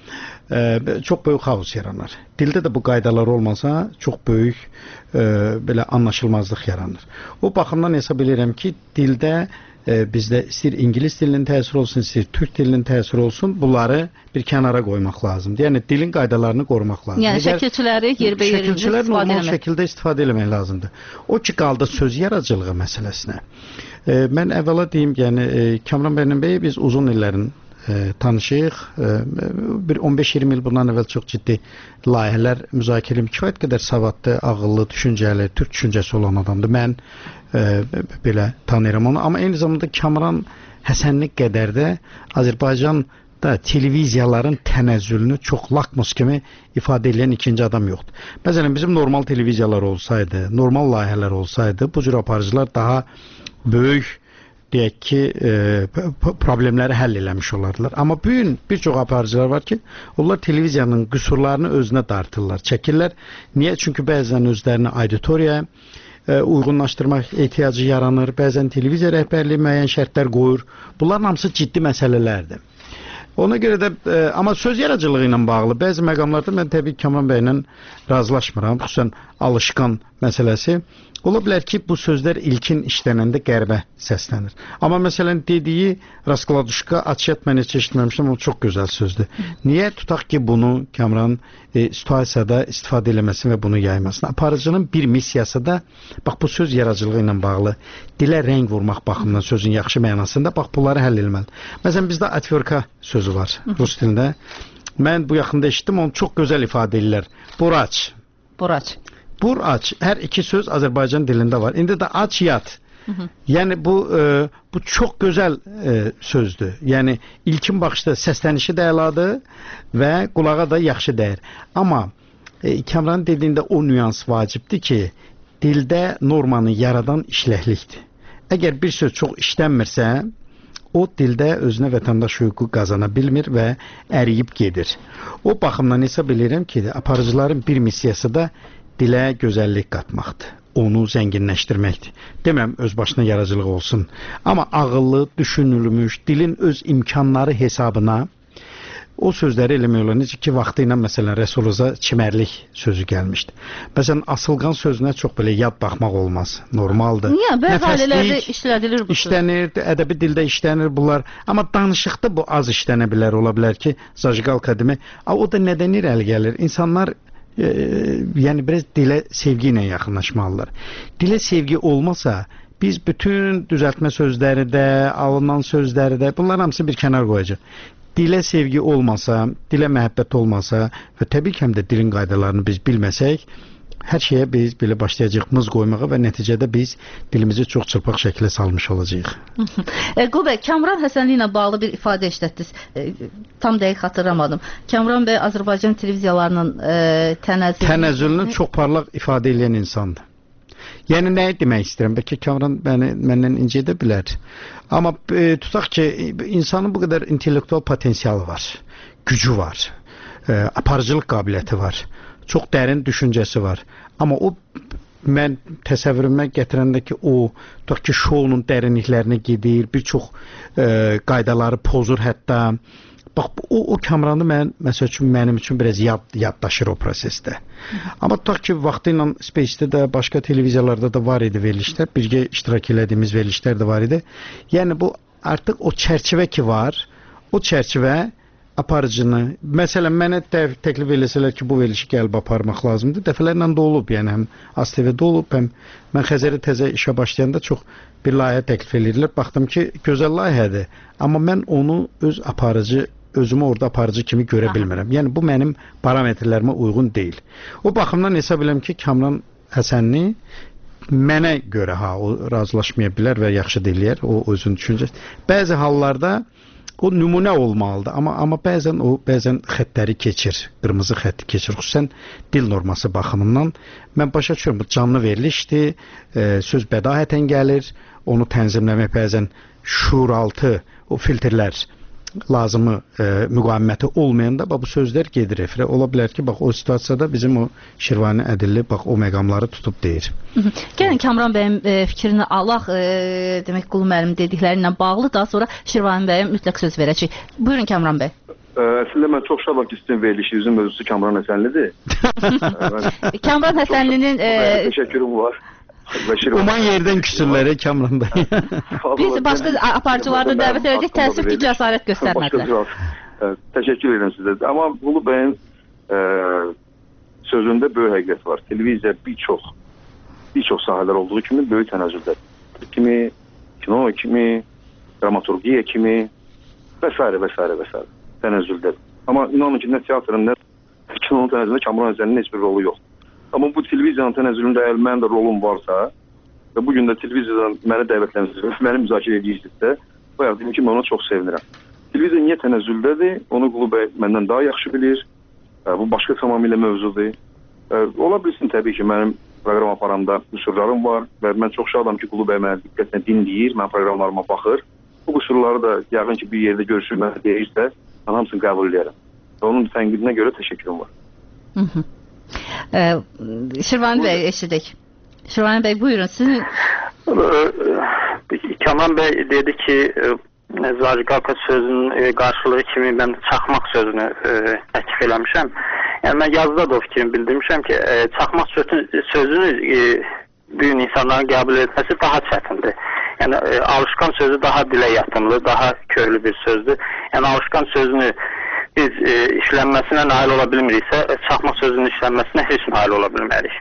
e, çox böyük xaos yaranar. Dildə də bu qaydalar olmasa, çox böyük e, belə anlaşılmazlıq yaranır. O baxımdan hesab edirəm ki, dildə e, bizdə istəyir ingilis dilinin təsiri olsun, istəyir türk dilinin təsiri olsun, bunları bir kənara qoymaq lazımdır. Yəni dilin qaydalarını qorumaq lazımdır. Yəni şəkilçiləri yerbəyer şəkilçilər normal şəkildə istifadə etmək lazımdır. O ki qaldı söz yaradıcılığı məsələsinə. E, mən əvvəla deyim, yəni e, Kamran bəy biz uzun illərin e, tanışıyıq. E, bir on beş iyirmi il bundan əvvəl çox ciddi layihələr müzakirə edib, kifayət qədər savadlı, ağıllı, düşüncəli, türk düşüncəsi olan adamdır. Mən e, belə tanıyıram onu. Amma eyni zamanda Kamran Həsənli qədər də Azərbaycanda televiziyaların tənəzzülünü çox lakmus kimi ifadə edən ikinci adam yoxdur. Məsələn, bizim normal televiziyalar olsaydı, normal layihələr olsaydı, bu cür aparıcılar daha böyük deyək ki, e, problemləri həll eləmiş olardılar. Amma bu gün bir çox aparıcılar var ki, onlar televiziyanın qüsurlarını özünə dartırlar, çəkirlər. Niyə? Çünki bəzən özlərini auditoriyaya e, uyğunlaşdırmaq ehtiyacı yaranır, bəzən televiziya rəhbərliyi müəyyən şərtlər qoyur. Bunların hamısı ciddi məsələlərdir. Ona görə də, e, amma söz yaradıcılığı ilə bağlı bəzi məqamlarda mən təbii Kamran bəylə razılaşmıram, xüsusən alışqan məsələsi. Ola bilər ki, bu sözlər ilkin işlənəndə qərbə səslənir. Amma məsələn dediyi Raskladuşka, açıyat mən heç eşitməmişdim, o çox gözəl sözdür. Niyə tutaq ki, bunu Kamran e, situasiyada istifadə eləməsin və bunu yaymasın? Aparıcının bir missiyası da, bax bu söz yaradıcılığı ilə bağlı, dilə rəng vurmaq baxımından sözün yaxşı mənasında, bax bunları həll eləməlidir. Məsələn, bizdə atverka sözü var rus dilində. Mən bu yaxında eşitdim, onu çox gözəl ifadə edirlər. Buraç. Buraç. Bur aç. Hər iki söz Azərbaycan dilində var. İndi də aç yat. Hı -hı. Yəni bu e, bu çox gözəl e, sözdür. Yəni ilkin baxışda səslənişi də əladır və qulağa da yaxşı dəyir. Amma e, Kamran dediyində o nüans vacibdir ki, dildə normanı yaradan işləklikdir. Əgər bir söz çox işlənmirsə, o dildə özünə vətəndaş hüququ qazana bilmir və əriyib gedir. O baxımdan hesab edirəm ki, aparıcıların bir missiyası da dilə gözəllik qatmaqdır, onu zənginləşdirməkdir. Deməm, öz başına yaradıcılıq olsun. Amma ağıllı, düşünülmüş, dilin öz imkanları hesabına o sözləri eləmək olar. Necə ki, vaxtı ilə məsələn Rəsuluza çimərlik sözü gəlmişdi. Məsələn, asılqan sözünə çox belə yad baxmaq olmaz. Normaldır. Niyə? Bəzi ailələrdə işlədilir bu söz. İşlənir, ədəbi dildə işlənir bunlar. Amma danışıqda bu az işlənə bilər, ola bilər ki, zajqalka demək. O da nədən irəli gəlir? İnsanlar e, yəni biraz dilə sevgi ilə yaxınlaşmalılar. Dilə sevgi olmasa, biz bütün düzəltmə sözləri də, alınan sözləri də, bunların hamısı bir kənar qoyacaq. Dilə sevgi olmasa, dilə məhəbbət olmasa və təbii ki, həm də dilin qaydalarını biz bilməsək, hər şeyə biz belə başlayacaq mız qoymağa və nəticədə biz dilimizi çox çırpaq şəkildə salmış olacağıq. e, Qubə, Kamran Həsənli ilə bağlı bir ifadə işlətdiniz. E, tam dəqiq xatırlamadım. Kamran bəy Azərbaycan televiziyalarının e, tənəzzülünü... Tənəzzülünü çox parlaq ifadə edən insandır. Yəni, nəyi demək istəyirəm? Bəlkə Kamran məni, məndən incə edə bilər. Amma e, tutaq ki, insanın bu qədər intellektual potensialı var, gücü var, e, aparıcılıq qabiliyyəti var, çox dərin düşüncəsi var. Amma o, mən təsəvvürümə gətirəndə ki, o, tutaq ki, şounun dərinliklərinə gedir, bir çox e, qaydaları pozur hətta. Bax, o, o Kamranı mən, məsəl üçün, mənim üçün biraz yad, yaddaşır o prosesdə. Amma tutaq ki, vaxtı ilə Space-də də, başqa televiziyalarda da var idi verilişlər, birgə iştirak elədiyimiz verilişlər də var idi. Yəni, bu artıq o çərçivə ki var, o çərçivə aparıcını, məsələn, mənə təklif eləsələr ki, bu verilişi gəlib aparmaq lazımdır, dəfələrlə də olub, yəni həm A S T V-də olub, həm mən Xəzərə təzə işə başlayanda çox bir layihə təklif edirlər, baxdım ki, gözəl layihədir, amma mən onu öz aparıcı özümü orada aparıcı kimi görə Aha. bilmirəm. Yəni bu mənim parametrlərimə uyğun deyil. O baxımdan hesab edirəm ki, Kamran Həsənli mənə görə ha o razılaşmaya bilər və yaxşı deyilər o özünün düşüncəsi. Bəzi hallarda o nümunə olmalıdır, amma amma bəzən o bəzən xəttləri keçir, qırmızı xətti keçir. Xüsusən dil norması baxımından mən başa düşürəm, bu canlı verilişdir, e, söz bədahətən gəlir, onu tənzimləmək bəzən şuuraltı o filtrlər lazımı e, müqaviməti olmayanda bax bu sözlər gedir efirə. Ola bilər ki, bax o situasiyada bizim o Şirvani Ədilli bax o məqamları tutub deyir. Gəlin Kamran bəyin e, fikrini alaq, e, demək Qulu müəllim dedikləri ilə bağlı, daha sonra Şirvani bəyə mütləq söz verəcək. Buyurun Kamran bəy. Əslində mən çox şadam ki, sizin verilişinizin mövzusu Kamran Həsənlidir. Kamran Həsənlinin e, təşəkkürüm var. Uman yerdən küsürləri Kamran bəy. Biz başqa aparıcılarda dəvət edəcək, təəssüf ki, cəsarət göstərmədilər. Təşəkkür edirəm sizə. Amma Qulu bəyin e, sözündə böyük həqiqət var. Televiziya bir çox bir çox sahələr olduğu kimi böyük tənəzzüllər. Kimi kino, kimi dramaturgiya kimi və s. və s. və s. tənəzzüllər. Amma inanın ki, nə teatrın, nə kinonun tənəzzülündə Kamran Həsənlinin heç bir rolu yoxdur. Amma bu televiziyanın tənəzzülündə əgər mənim də rolum varsa və bugün də televiziyadan məni dəvətlənirsiniz, məni müzakirə edirsinizsə, bayaq dedim ki, mən ona çox sevinirəm. Televiziya niyə tənəzzüldədir? Onu Qulu bəy məndən daha yaxşı bilir. Bu başqa tamamilə mövzudur. Ola bilsin təbii ki, mənim proqram aparanda qüsurlarım var və mən çox şadam ki, Qulu bəy mənə diqqətlə dinləyir, mənim proqramlarıma baxır. Bu qüsurları da yəqin ki, bir yerdə görüşür, mənə deyirsə, mən hamısını qəbul edərəm. Və onun tənqidinə görə təşəkkürüm var. Hı hı. Ee, Şirvani Bey eşidik. Şirvani Bey buyurun sizin. Kamran Bey dedi ki Zariqaka sözünün qarşılığı kimi mən çaxmaq sözünü təklif eləmişəm. Yəni mən yazıda da o fikrimi bildirmişəm ki, çaxmaq sözünü bugün insanların qəbul etməsi daha çətindir. Yəni alışqan sözü daha dilə yatımlı, daha köklü bir sözdür. Yəni alışqan sözünü biz e, işlənməsinə nail ola bilmiriksə, çaxmaq sözünün işlənməsinə heç nail ola bilmərik.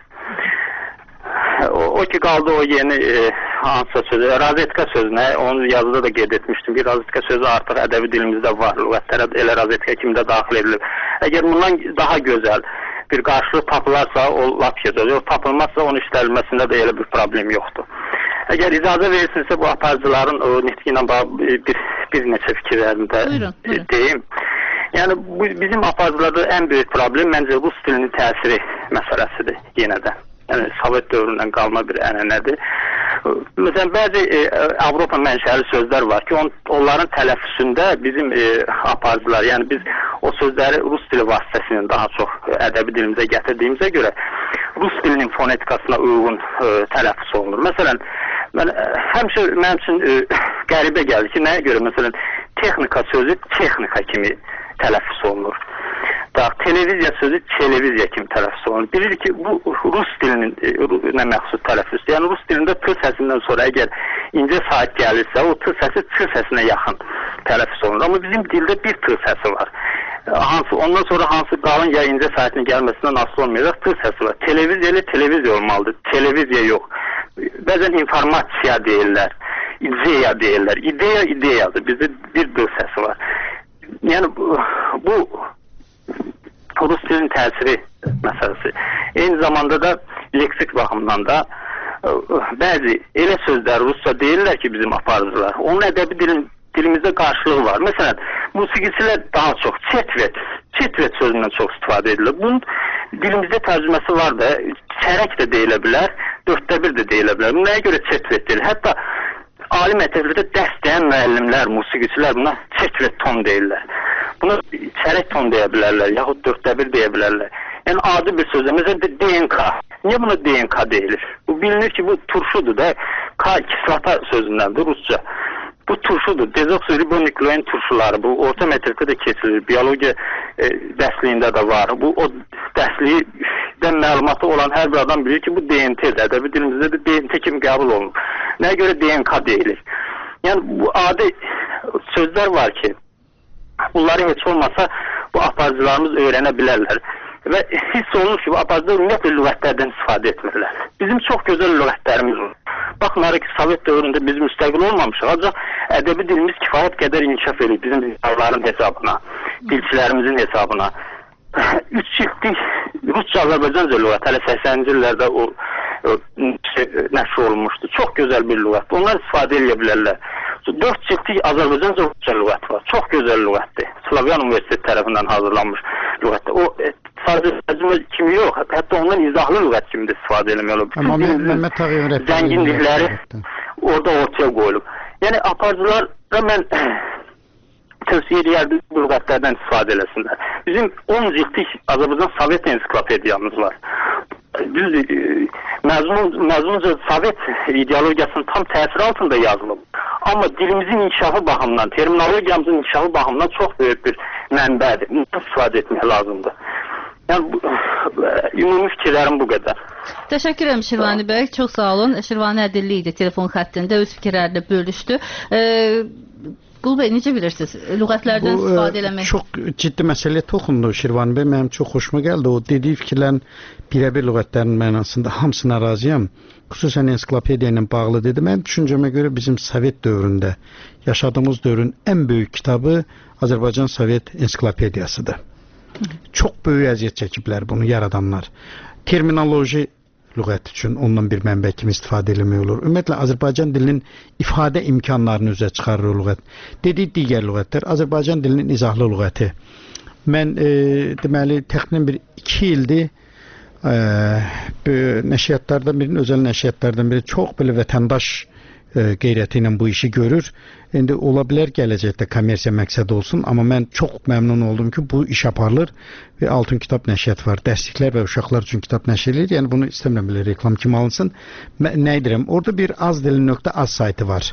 O, o ki qaldı o yeni e, hansısa sözü, razetka sözünə, onu yazıda da qeyd etmişdim ki, razetka sözü artıq ədəbi dilimizdə var, lüğətlərə elə razetka kimi də daxil edilir. Əgər bundan daha gözəl bir qarşılıq tapılarsa, o lap gözəl, o tapılmazsa onun işlənməsində də elə bir problem yoxdur. Əgər icazə verirsinizsə, bu aparıcıların o nitqi ilə bir, bir neçə fikirlərini də buyurun, buyurun. deyim. Yəni bu bizim aparıcılarda ən böyük problem məncə rus dilinin təsiri məsələsidir yenə də. Yəni Sovet dövründən qalma bir ənənədir. Məsələn bəzi e, Avropa mənşəli sözlər var ki, on, onların tələffüzündə bizim e, aparıcılar, yəni biz o sözləri rus dili vasitəsilə daha çox ədəbi dilimizə gətirdiyimizə görə rus dilinin fonetikasına uyğun e, tələffüz olunur. Məsələn, mən e, həmişə mənim üçün e, qəribə gəldi ki, nəyə görə məsələn texnika sözü texnika kimi tələffüz olunur. Da televiziya sözü televiziya kimi tələffüz olunur. Bilir ki, bu rus dilinin nə məxsus tələffüzdür. Yəni rus dilində t səsindən sonra əgər incə sait gəlirsə, o t səsi ç səsinə yaxın tələffüz olunur. Amma bizim dildə bir t səsi var. Hansı ondan sonra hansı qalın ya incə saitinin gəlməsindən asılı olmayacaq t səsi var. Televiziya ilə televiziya olmalıdır. Televiziya yox. Bəzən informasiya deyirlər. İdeya deyirlər. İdeya ideyadır. Bizdə bir d səsi var. Yəni bu, bu rus dilinin təsiri məsələsi. Eyni zamanda da leksik baxımdan da bəzi elə sözlər rusca deyirlər ki, bizim aparıcılar. Onun ədəbi dilin, dilimizdə qarşılığı var. Məsələn, musiqiçilər daha çox çetvet, çetvet sözündən çox istifadə edilir. Bunun dilimizdə tərcüməsi var da, çərək də deyilə bilər, dörddə bir də deyilə bilər. Nəyə görə çetvet deyilir? Hətta ali məktəblərdə dərs deyən müəllimlər, musiqiçilər buna çetvet ton deyirlər. Buna çərək ton deyə bilərlər, yaxud dörddə bir deyə bilərlər. Yəni adi bir sözlə, məsələn D N K. Niyə buna D N K deyilir? Bu bilinir ki, bu turşudur da, K kislata sözündəndir rusca. Bu turşudur, dezoksiribonuklein turşuları, bu orta məktəbdə də keçilir, biyologiya e, dərsliyində də var. Bu o dərslikdən məlumatı olan hər bir adam bilir ki, bu D N T-dir, ədəbi dilimizdə də D N T kimi qəbul olunur. Nəyə görə D N K deyilir? Yəni bu adi sözlər var ki, bunları heç olmasa bu aparıcılarımız öyrənə bilərlər. Və hiss olunur ki, bu aparıcılar ümumiyyətlə lüğətlərdən istifadə etmirlər. Bizim çox gözəl lüğətlərimiz var. Baxmayaraq ki, Sovet dövründə biz müstəqil olmamışıq. Ancaq ədəbi dilimiz kifayət qədər inkişaf edib bizim dillərin hesabına, dilçilərimizin hesabına. Üç çiftlik Rusça Azərbaycanca lüğət hələ səksəninci illərdə o, o nəşr olunmuşdu. Çox gözəl bir lüğətdir. Onlar istifadə edə bilərlər. Dörd çiftlik Azərbaycanca Rusça lüğət var. Çox gözəl lüğətdir. Slavyan Universitet tərəfindən hazırlanmış lüğətdir. O sadəcə tərcümə kimi yox, hətta ondan izahlı lüğət kimi də istifadə etmək olur. Amma Məhəmməd Tağıyev zənginlikləri orada ortaya qoyulub. Yəni aparıcılara mən tövsiyə edərdim bu lüğətlərdən istifadə eləsinlər. Bizim on ciltlik Azərbaycan Sovet ensiklopediyamız var. Düz məzmun, məzmunca Sovet ideologiyasının tam təsiri altında yazılıb. Amma dilimizin inkişafı baxımından, terminologiyamızın inkişafı baxımından çox böyük bir mənbədir. Bundan istifadə etmək lazımdır. Yəni, bu, ümumi fikirlərim bu qədər. Təşəkkür ederim Şirvani bəy, çox sağ olun. Şirvani Ədilli idi telefon xəttində, öz fikirlərini bölüşdü. Ee, Qul bəy, necə bilirsiniz? Lüğətlərdən bu, istifadə eləmək? Çox ciddi məsələyə toxundu Şirvani bəy. Mənim çox xoşuma gəldi. O dediyi fikirlərin birəbir lüğətlərin mənasında hamısına razıyam. Xüsusən ensiklopediya ilə bağlı dedi. Mən düşüncəmə görə bizim Sovet dövründə yaşadığımız dövrün ən böyük kitabı Azərbaycan Sovet ensiklopediyasıdır. Çox böyük əziyyət çəkiblər bunu yaradanlar. Terminoloji lüğət üçün ondan bir mənbə kimi istifadə eləmək olur. Ümumiyyətlə Azərbaycan dilinin ifadə imkanlarını üzə çıxarır o lüğət. Dediyi digər lüğətlər Azərbaycan dilinin izahlı lüğəti. Mən e, deməli təxminən bir iki ildir e, nəşriyyatlardan birinin, özəl nəşriyyatlardan biri çox belə vətəndaş e, qeyrəti ilə bu işi görür. İndi ola bilər gələcəkdə kommersiya məqsədi olsun, amma mən çox məmnun oldum ki, bu iş aparılır və Altun Kitab nəşriyyat var. Dərsliklər və uşaqlar üçün kitab nəşr edir. Yəni bunu istəmirəm belə reklam kimi alınsın. Nə edirəm? Orada bir azdilin.az saytı var.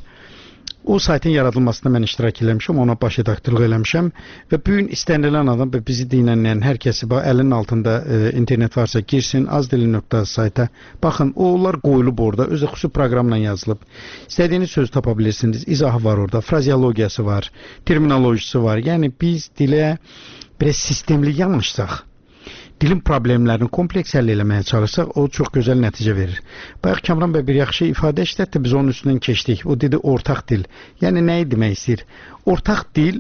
O saytın yaradılmasında mən iştirak eləmişəm, ona baş redaktorluq eləmişəm və bu gün istənilən adam və bizi dinləyən hər kəsi əlinin altında e, internet varsa girsin, azdilin.az sayta. Baxın, onlar qoyulub orada, özü xüsusi proqramla yazılıb. İstədiyiniz söz tapa bilirsiniz, izahı var orada, frazeologiyası var, terminolojisi var. Yəni biz dilə biraz sistemli yanaşsaq, dilin problemlərini kompleks həll eləməyə çalışsaq, o çox gözəl nəticə verir. Bayaq Kamran bəy bir yaxşı ifadə işlətdi, biz onun üstündən keçdik. O dedi ortaq dil. Yəni nəyi demək istəyir? Ortaq dil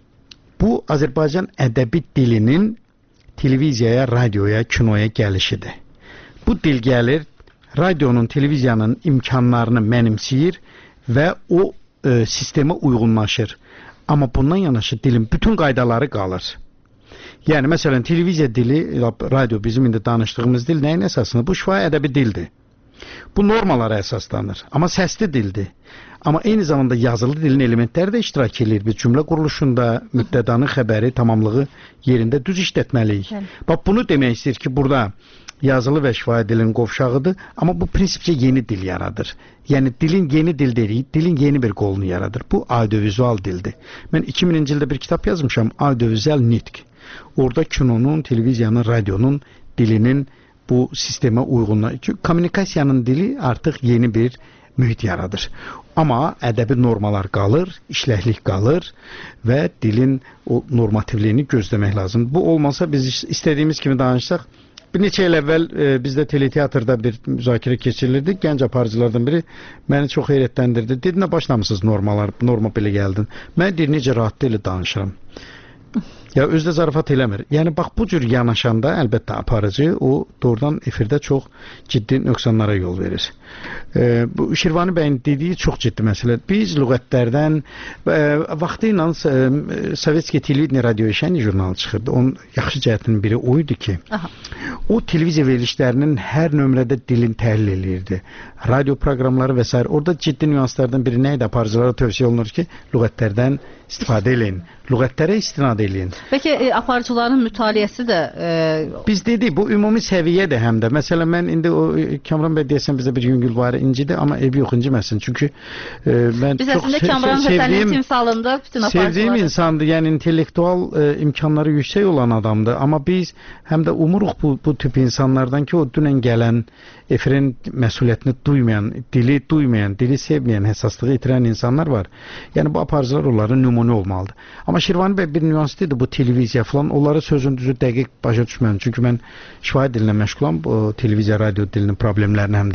bu Azərbaycan ədəbi dilinin televiziyaya, radioya, kinoya gəlişidir. Bu dil gəlir, radionun, televiziyanın imkanlarını mənimsəyir və o e, sistemə uyğunlaşır. Amma bundan yanaşı dilin bütün qaydaları qalır. Yəni, məsələn, televiziya dili, radio bizim indi danışdığımız dil nəyin əsasında? Bu şifahi ədəbi dildir. Bu normalara əsaslanır. Amma səsli dildir. Amma eyni zamanda yazılı dilin elementləri də iştirak edir. Biz cümlə quruluşunda mübtədanın xəbəri, tamamlığı yerində düz işlətməliyik. Bax, bunu demək istəyir ki, burada yazılı və şifahi dilin qovşağıdır. Amma bu prinsipcə yeni dil yaradır. Yəni, dilin yeni dil deyil, dilin yeni bir qolunu yaradır. Bu audiovizual dildir. Mən iki mininci ildə bir kitab yazmışam, audiovizual nitq. Orada kinonun, televiziyanın, radionun dilinin bu sistemə uyğunluğu. Kommunikasiyanın dili artıq yeni bir mühit yaradır. Amma ədəbi normalar qalır, işləklik qalır və dilin o normativliyini gözləmək lazım. Bu olmasa biz istədiyimiz kimi danışsaq, bir neçə il əvvəl e, bizdə teleteatrda bir müzakirə keçirilirdi. Gənc aparıcılardan biri məni çox heyrətləndirdi. Dedi, nə başlamışsınız normalar, norma belə gəldin. Mən deyir, necə rahat deyil danışıram. Ya özdə zarafat eləmir. Yəni bax bu cür yanaşanda əlbəttə aparıcı o doğrudan efirdə çox ciddi nöqsanlara yol verir. E, bu Şirvani bəyin dediyi çox ciddi məsələ. Biz lüğətlərdən e, vaxtı ilə e, Sovetski Televideniya radioşəni jurnalı çıxırdı. Onun yaxşı cəhətinin biri o idi ki, aha, o televiziya verilişlərinin hər nömrədə dilin təhlil eləyirdi. Radio proqramları və s. Orada ciddi nüanslardan biri nə idi? Aparıcılara tövsiyə olunur ki, lüğətlərdən istifadə eləyin. Lüğətlərə istinad eləyin. Peki e, aparıcıların mütaliəsi də... E... Biz dedik, bu ümumi səviyyədir həm də. Məsələn, mən indi o Kamran bəy deyəsən bizdə bir yüngül var incidir, amma evi yox inciməsin. Çünki e, mən biz çox əslində Kamran Həsənin timsalında bütün aparıcıları... Sevdiyim insandır, yəni intellektual e, imkanları yüksək olan adamdır. Amma biz həm də umuruq bu, bu tip insanlardan ki, o dünən gələn efirin məsuliyyətini duymayan, dili duymayan, dili sevməyən, həssaslığı itirən insanlar var. Yəni bu aparıcılar onların nümunə olmalıdır. Amma Şirvani bəy bir nüans dedi, bu televiziya falan, onları sözün düzü dəqiq başa düşməyəm. Çünki mən şifahi dilinə məşğulam, bu televiziya, radio dilinin problemlərini həm də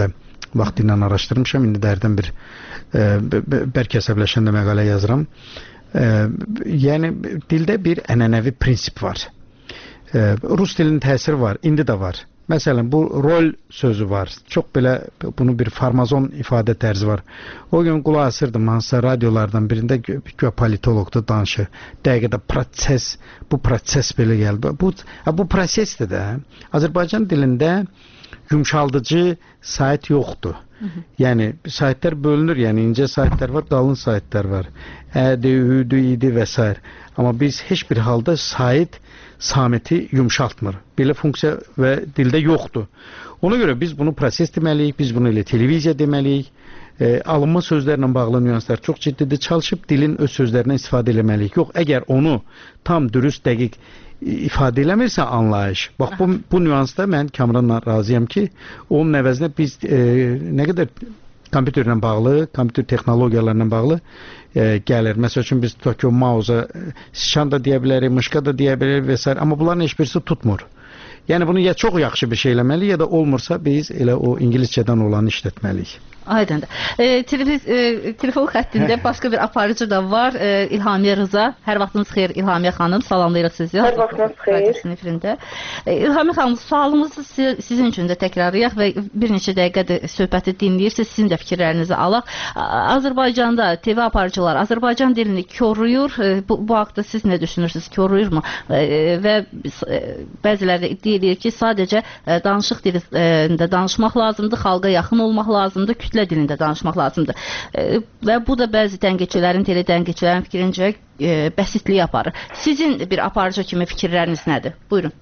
vaxtı ilə araşdırmışam. İndi dərdən bir e, bərk əsəbləşəndə məqalə yazıram. E, yəni dildə bir ənənəvi prinsip var. E, Rus dilinin təsiri var, indi də var. Məsələn, bu rol sözü var. Çox belə bunu bir farmazon ifadə tərzi var. O gün qulaq asırdım hansısa radiolardan birində gö politologda danışır. Dəqiqədə proses, bu proses belə gəldi. Bu bu prosesdə də Azərbaycan dilində yumşaldıcı sait yoxdur. Hı -hı. Yəni saitlər bölünür, yəni incə saitlər var, qalın saitlər var. Ədi, hüdü, idi və s. Amma biz heç bir halda sait samiti yumşaltmır. Belə funksiya və dildə yoxdur. Ona görə biz bunu proses deməliyik, biz bunu elə televiziya deməliyik. E, alınma sözlərlə bağlı nüanslar çox ciddidir. Çalışıb dilin öz sözlərindən istifadə eləməliyik. Yox, əgər onu tam dürüst, dəqiq ifadə eləmirsə anlayış. Bax bu, bu nüansda mən Kamranla razıyam ki, onun əvəzinə biz e, nə qədər kompüterlə bağlı, kompüter texnologiyalarla bağlı e, gəlir. Məsəl üçün biz Tokyo Mausa şan da deyə bilərik, mışqa da deyə bilərik və s. Amma bunların heç birisi tutmur. Yəni bunu ya çox yaxşı bir şey eləməliyik, ya da olmursa biz elə o ingiliscədən olanı işlətməliyik. Aydındır. E, televiz, e, telefon xəttində başqa bir aparıcı da var. E, İlhamiyə Rıza. Hər vaxtınız xeyir İlhamiyə xanım. Salamlayırıq sizi. Hər vaxtınız xeyir. E, İlhamiyə xanım, sualımızı sizin üçün də təkrarlayaq və bir neçə dəqiqədir söhbəti dinləyirsiniz. Sizin də fikirlərinizi alaq. Azərbaycanda T V aparıcılar Azərbaycan dilini koruyur. E, bu, bu haqda siz nə düşünürsünüz? Koruyurmu? E, və e, bəziləri də iddia edir ki, sadəcə e, danışıq dilində danışmaq lazımdır, xalqa yaxın olmaq lazımdır, kütlə dilində danışmaq lazımdır. E, və bu da bəzi tənqidçilərin, tele tənqidçilərin fikrincə e, bəsitliyi aparır. Sizin bir aparıcı kimi fikirləriniz nədir? Buyurun.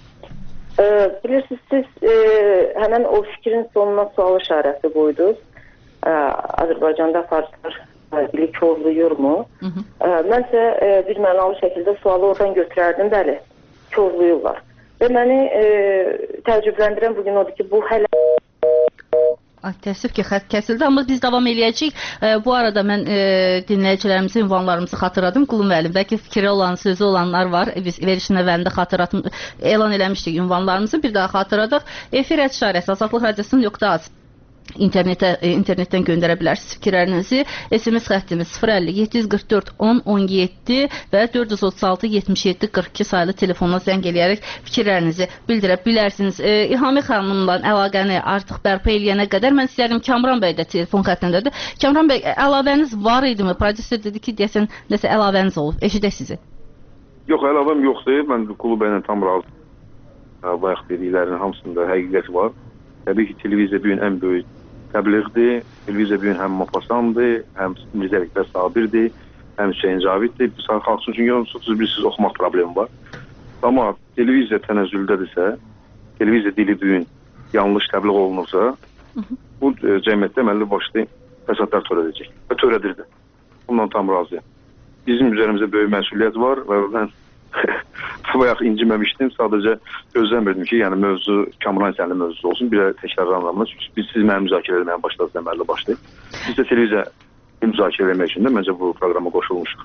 E, bilirsiniz, siz e, həmən o fikrin sonuna sual işarəsi qoydunuz. E, Azərbaycanda aparıcılar dili korluyurmu? Hı -hı. E, mənsə e, bir mənalı şəkildə sualı oradan götürərdim. Bəli, korluyurlar. Və məni e, təəccübləndirən bugün odur ki, bu hələ Ay, təəssüf ki, xətt kəsildi, amma biz davam eləyəcəyik. E, bu arada mən e, dinləyicilərimizin ünvanlarımızı xatırladım. Qulu müəllim, bəlkə fikri olan, sözü olanlar var. E, biz verişin əvvəlində xatırlatım, elan eləmişdik ünvanlarımızı. Bir daha xatırladıq. Efir işarəsi azadlıq radiosu nöqtə az. İnternetə, internetdən göndərə bilərsiniz fikirlərinizi. S M S xəttimiz sıfır əlli yeddi yüz qırx dörd on on yeddi və dörd yüz otuz altı yetmiş yeddi qırx iki sayılı telefonla zəng eləyərək fikirlərinizi bildirə bilərsiniz. E, İlhami xanımla əlaqəni artıq bərpa eləyənə qədər mən istəyərdim, Kamran bəy də telefon xəttindədir. Kamran bəy, əlavəniz var idimi? Prodüser dedi ki, deyəsən nəsə əlavəniz olub. Eşidək sizi. Yox, əlavəm yoxdur. Mən Qulu bəylə tam razı. Bayaq dediklərinin hamısında həqiqət var. Təbii ki, televiziya bu gün ən böyük təbliğdir. Televiziya bu gün həm Mopasandır, həm Mirzə Ələkbər Sabirdir, həm Hüseyin Caviddir. Bu saat xalq üçün bilirsiniz, bilirsiniz oxumaq problemi var. Amma televiziya tənəzzüldədirsə, televiziya dili bu gün yanlış təbliğ olunursa, bu e, cəmiyyətdə əməlli başlı fəsadlar törədəcək və törədir də. Bundan tam razıyam. Bizim üzərimizdə böyük məsuliyyət var və mən bayaq inciməmişdim. Sadəcə gözləmirdim ki, yəni mövzu Kamran sənli mövzusu olsun. Bir də təkrarlanmaz. Çünki biz siz mənim müzakirə eləməyə başladınız əməlli başlayıb. Biz də televiziya müzakirə eləmək üçün də məncə bu proqrama qoşulmuşuq.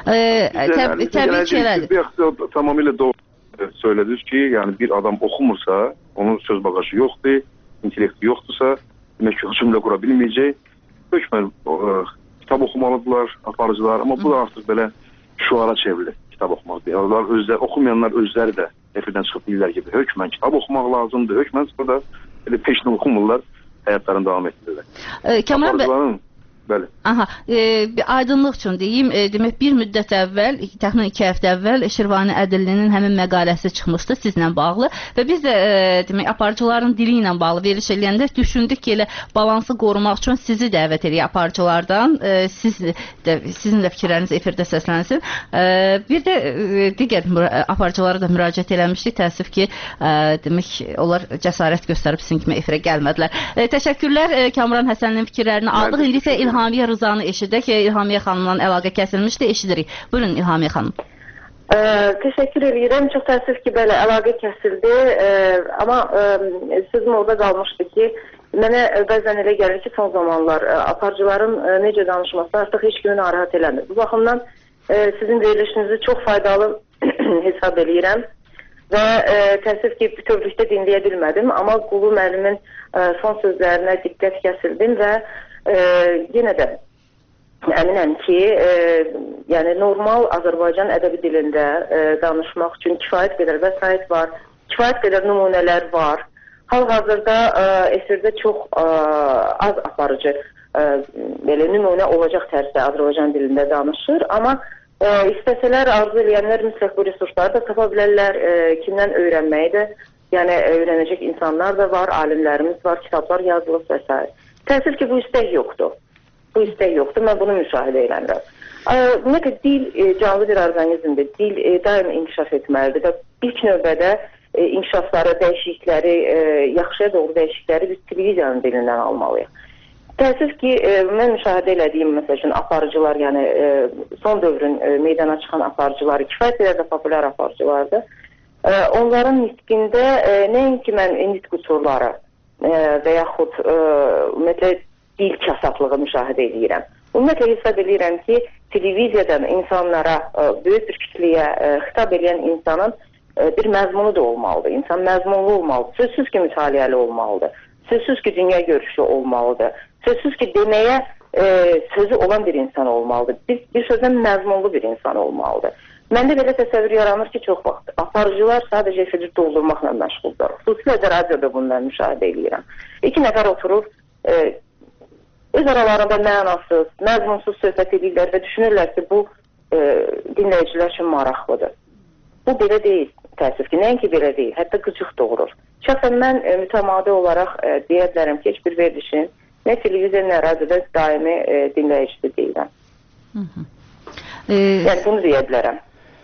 Təbii ki, elədir. Tamamilə doğru söylədiniz ki, yəni bir adam oxumursa, onun söz bagajı yoxdur, intellekti yoxdursa, demək ki, cümlə qura bilməyəcək. Hökmən kitab oxumalıdırlar, aparıcılar, amma bu da artıq belə şuara çevrilir. Kitab oxumaq deyil. Onlar özləri, oxumayanlar özləri də efirdən çıxıb deyirlər ki, hökmən kitab oxumaq lazımdır. Hökmən sonra elə peşinə oxumurlar, həyatlarını davam etdirirlər. E, Kamran bəy, bəli. Aha, e, bir aydınlıq üçün deyim, e, demək bir müddət əvvəl, təxminən iki həftə əvvəl Şirvani Ədillinin həmin məqaləsi çıxmışdı sizlə bağlı və biz də e, demək aparıcıların dili ilə bağlı veriş eləyəndə düşündük ki, elə balansı qorumaq üçün sizi dəvət edək aparıcılardan, e, siz də sizin də fikirləriniz efirdə səslənsin. E, bir də e, digər aparıcılara da müraciət eləmişdik. Təəssüf ki, e, demək onlar cəsarət göstərib sizin kimi efirə gəlmədilər. E, təşəkkürlər e, Kamran Həsəninin fikirlərini aldıq. İndi isə İlhamiyə Rızanı eşidək. İlhamiyə xanımla əlaqə kəsilmişdi, eşidirik. Buyurun İlhamiyə xanım. Ə, təşəkkür edirəm. Çox təəssüf ki, belə əlaqə kəsildi. Ə, amma ə, sözüm orada qalmışdı ki, mənə bəzən elə gəlir ki, son zamanlar ə, aparıcıların ə, necə danışması artıq heç kimi narahat eləmir. Bu baxımdan ə, sizin verilişinizi çox faydalı hesab edirəm. Və e, təəssüf ki, bütövlükdə dinləyə bilmədim, amma Qulu müəllimin e, son sözlərinə diqqət kəsildim və e, yenə də əminəm ki, e, yəni normal Azərbaycan ədəbi dilində e, danışmaq üçün kifayət qədər vəsait var, kifayət qədər nümunələr var. Hal-hazırda e, efirdə çox e, az aparıcı e, belə nümunə olacaq tərzdə Azərbaycan dilində danışır, amma E, istəsələr, arzu edənlər mütləq bu resursları da tapa bilərlər, e, kimdən öyrənməyi də, yəni öyrənəcək insanlar da var, alimlərimiz var, kitablar yazılıb və s. Təəssüf ki, bu istək yoxdur. Bu istək yoxdur, mən bunu müşahidə edirəm. Nə ki, dil e, canlı bir orqanizmdir, dil e, daim inkişaf etməlidir və ilk növbədə e, inkişafları, dəyişiklikləri, e, yaxşıya doğru dəyişiklikləri biz televiziyanın dilindən almalıyıq. Təəssüf ki, e, mən müşahidə elədiyim, məsəl üçün, aparıcılar, yəni e, son dövrün e, meydana çıxan aparıcıları, kifayət qədər də populyar aparıcılardır. E, onların nitqində e, nəinki mən nitq qüsurları e, və yaxud e, ümumiyyətlə dil kasatlığı müşahidə edirəm. Ümumiyyətlə hesab edirəm ki, televiziyadan insanlara, e, böyük bir kütləyə e, xitab edən insanın e, bir məzmunu da olmalıdır. İnsan məzmunlu olmalıdır, sözsüz ki, mütaliəli olmalıdır, sözsüz ki, dünya görüşü olmalıdır. Sözsüz ki, deməyə e, sözü olan bir insan olmalıdır. Bir, bir sözdən məzmunlu bir insan olmalıdır. Məndə belə təsəvvür yaranır ki, çox vaxt aparıcılar sadəcə efiri doldurmaqla məşğuldur. Xüsusilə də radioda bundan müşahidə edirəm. İki nəfər oturur, e, öz aralarında mənasız, məzmunsuz söhbət edirlər və düşünürlər ki, bu e, dinləyicilər üçün maraqlıdır. Bu belə deyil, təəssüf ki, nəinki belə deyil, hətta qıcıq doğurur. Şəxsən mən e, mütəmadi olaraq e, deyə bilərəm ki, heç bir verilişin nə televiziya, nə radioda daimi e, dinləyicisi deyiləm. E, yəni bunu deyə bilərəm.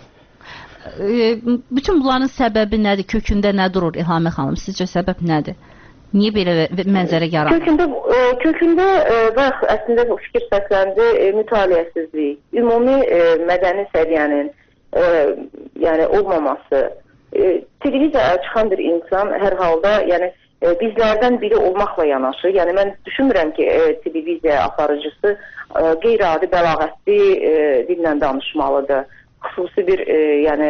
E, bütün bunların səbəbi nədir? Kökündə nə durur İlhamə xanım? Sizcə səbəb nədir? Niyə belə mənzərə yaranır? Kökündə, e, kökündə e, bax, əslində fikir səsləndi, e, mütaliəsizlik, ümumi e, mədəni səviyyənin e, yəni olmaması. E, televiziyaya çıxan bir insan hər halda, yəni bizlərdən biri olmaqla yanaşı, yəni mən düşünmürəm ki, e, televiziya aparıcısı e, qeyri-adi, bəlağətli e, dillə danışmalıdır, xüsusi bir e, yəni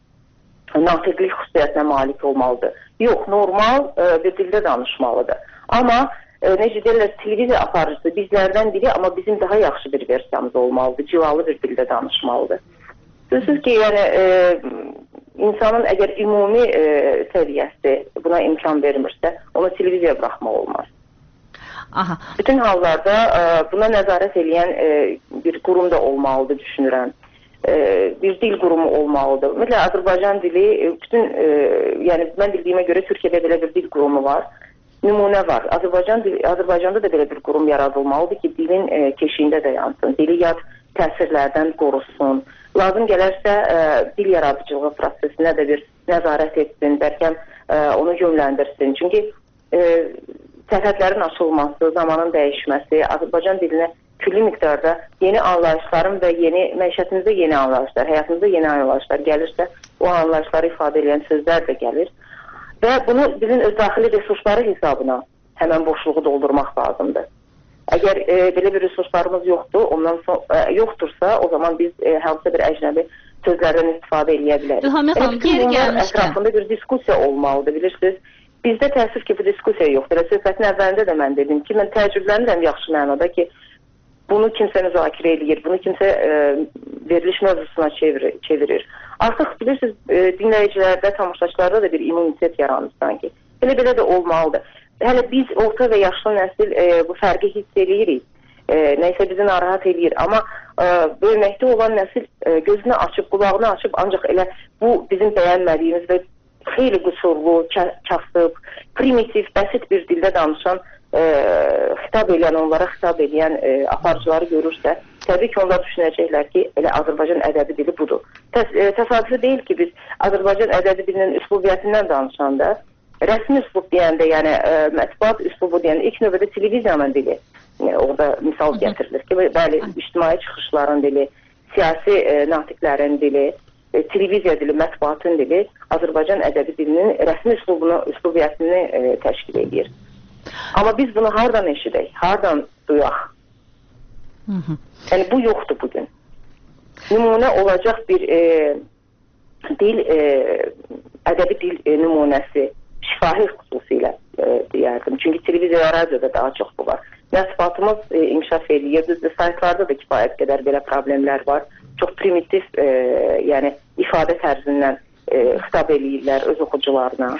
natiqlik xüsusiyyətinə malik olmalıdır. Yox, normal e, bir dildə danışmalıdır. Amma e, necə deyirlər, televiziya aparıcısı bizlərdən biri, amma bizim daha yaxşı bir versiyamız olmalıdır, civalı bir dildə danışmalıdır. Sözsüz ki, yəni e, insanın əgər ümumi e, səviyyəsi buna imkan vermirsə, ona televiziya buraxmaq olmaz. Aha. Bütün hallarda e, buna nəzarət edən e, bir qurum da olmalıdır, düşünürəm. E, bir dil qurumu olmalıdır. Ümumiyyətlə, Azərbaycan dili, bütün, e, yəni mən bildiyimə görə Türkiyədə belə bir dil qurumu var, nümunə var. Azərbaycan, Azərbaycanda da belə bir qurum yaradılmalıdır ki, dilin e, keşiyində də yansın, dili yad təsirlərdən qorusun. Lazım gələrsə e, dil yaradıcılığı prosesinə də bir nəzarət etsin, bəlkə e, onu yönləndirsin. Çünki e, sərhədlərin açılması, zamanın dəyişməsi, Azərbaycan dilinə külli miqdarda yeni anlayışların və yeni məişətimizdə yeni anlayışlar, həyatımızda yeni anlayışlar gəlirsə, o anlayışları ifadə edən sözlər də gəlir. Və bunu bizim öz daxili resursları hesabına həmən boşluğu doldurmaq lazımdır. Əgər e, belə bir resurslarımız yoxdur, ondan son, e, yoxdursa, o zaman biz e, hansısa bir əcnəbi sözlərdən istifadə edə bilərik. İlhamə xanım, geri gəlmişkən ətrafında bir diskusiya olmalıdır, bilirsiniz. Bizdə təəssüf ki, bu diskusiya yoxdur. Və söhbətin əvvəlində də mən dedim ki, mən təəccüblənirəm yaxşı mənada ki, bunu kimsə müzakirə edir, bunu kimsə e, veriliş mövzusuna çevirir. çevirir. Artıq bilirsiniz, e, dinləyicilərdə, tamaşaçılarda da bir immunitet yaranır sanki. Belə-belə də olmalıdır. Hələ biz orta və yaşlı nəsil e, bu fərqi hiss edirik. E, nəysə bizi narahat edir. Amma e, böyüməkdə olan nəsil e, gözünü açıb, qulağını açıb, ancaq elə bu bizim bəyənmədiyimiz və xeyli qüsurlu, kasıb, primitiv, bəsit bir dildə danışan, e, xitab edən, onlara xitab edən e, aparıcıları görürsə, təbii ki, onlar düşünəcəklər ki, elə Azərbaycan ədəbi dili budur. Təs e, təsadüfi deyil ki, biz Azərbaycan ədəbi dilinin üslubiyyətindən danışanda, rəsmi üslub deyəndə, yəni ə, mətbuat üslubu deyəndə ilk növbədə televiziyanın dili yəni, orada misal gətirilir ki, bəli, ictimai çıxışların dili, siyasi ə, natiqlərin dili, ə, televiziya dili, mətbuatın dili Azərbaycan ədəbi dilinin rəsmi üslubunu, üslubiyyətini ə, təşkil edir. Amma biz bunu hardan eşidək, hardan duyaq? Hı -hı. Yəni bu yoxdur bugün. Nümunə olacaq bir e, dil e, ədəbi dil e, nümunəsi şifahi xüsusilə e, deyərdim. Çünki televiziya və radioda daha çox bu var. Mətbuatımız e, inkişaf edir. Düzdür, saytlarda da kifayət qədər belə problemlər var. Çox primitiv, e, yəni ifadə tərzindən e, xitab eləyirlər öz oxucularına.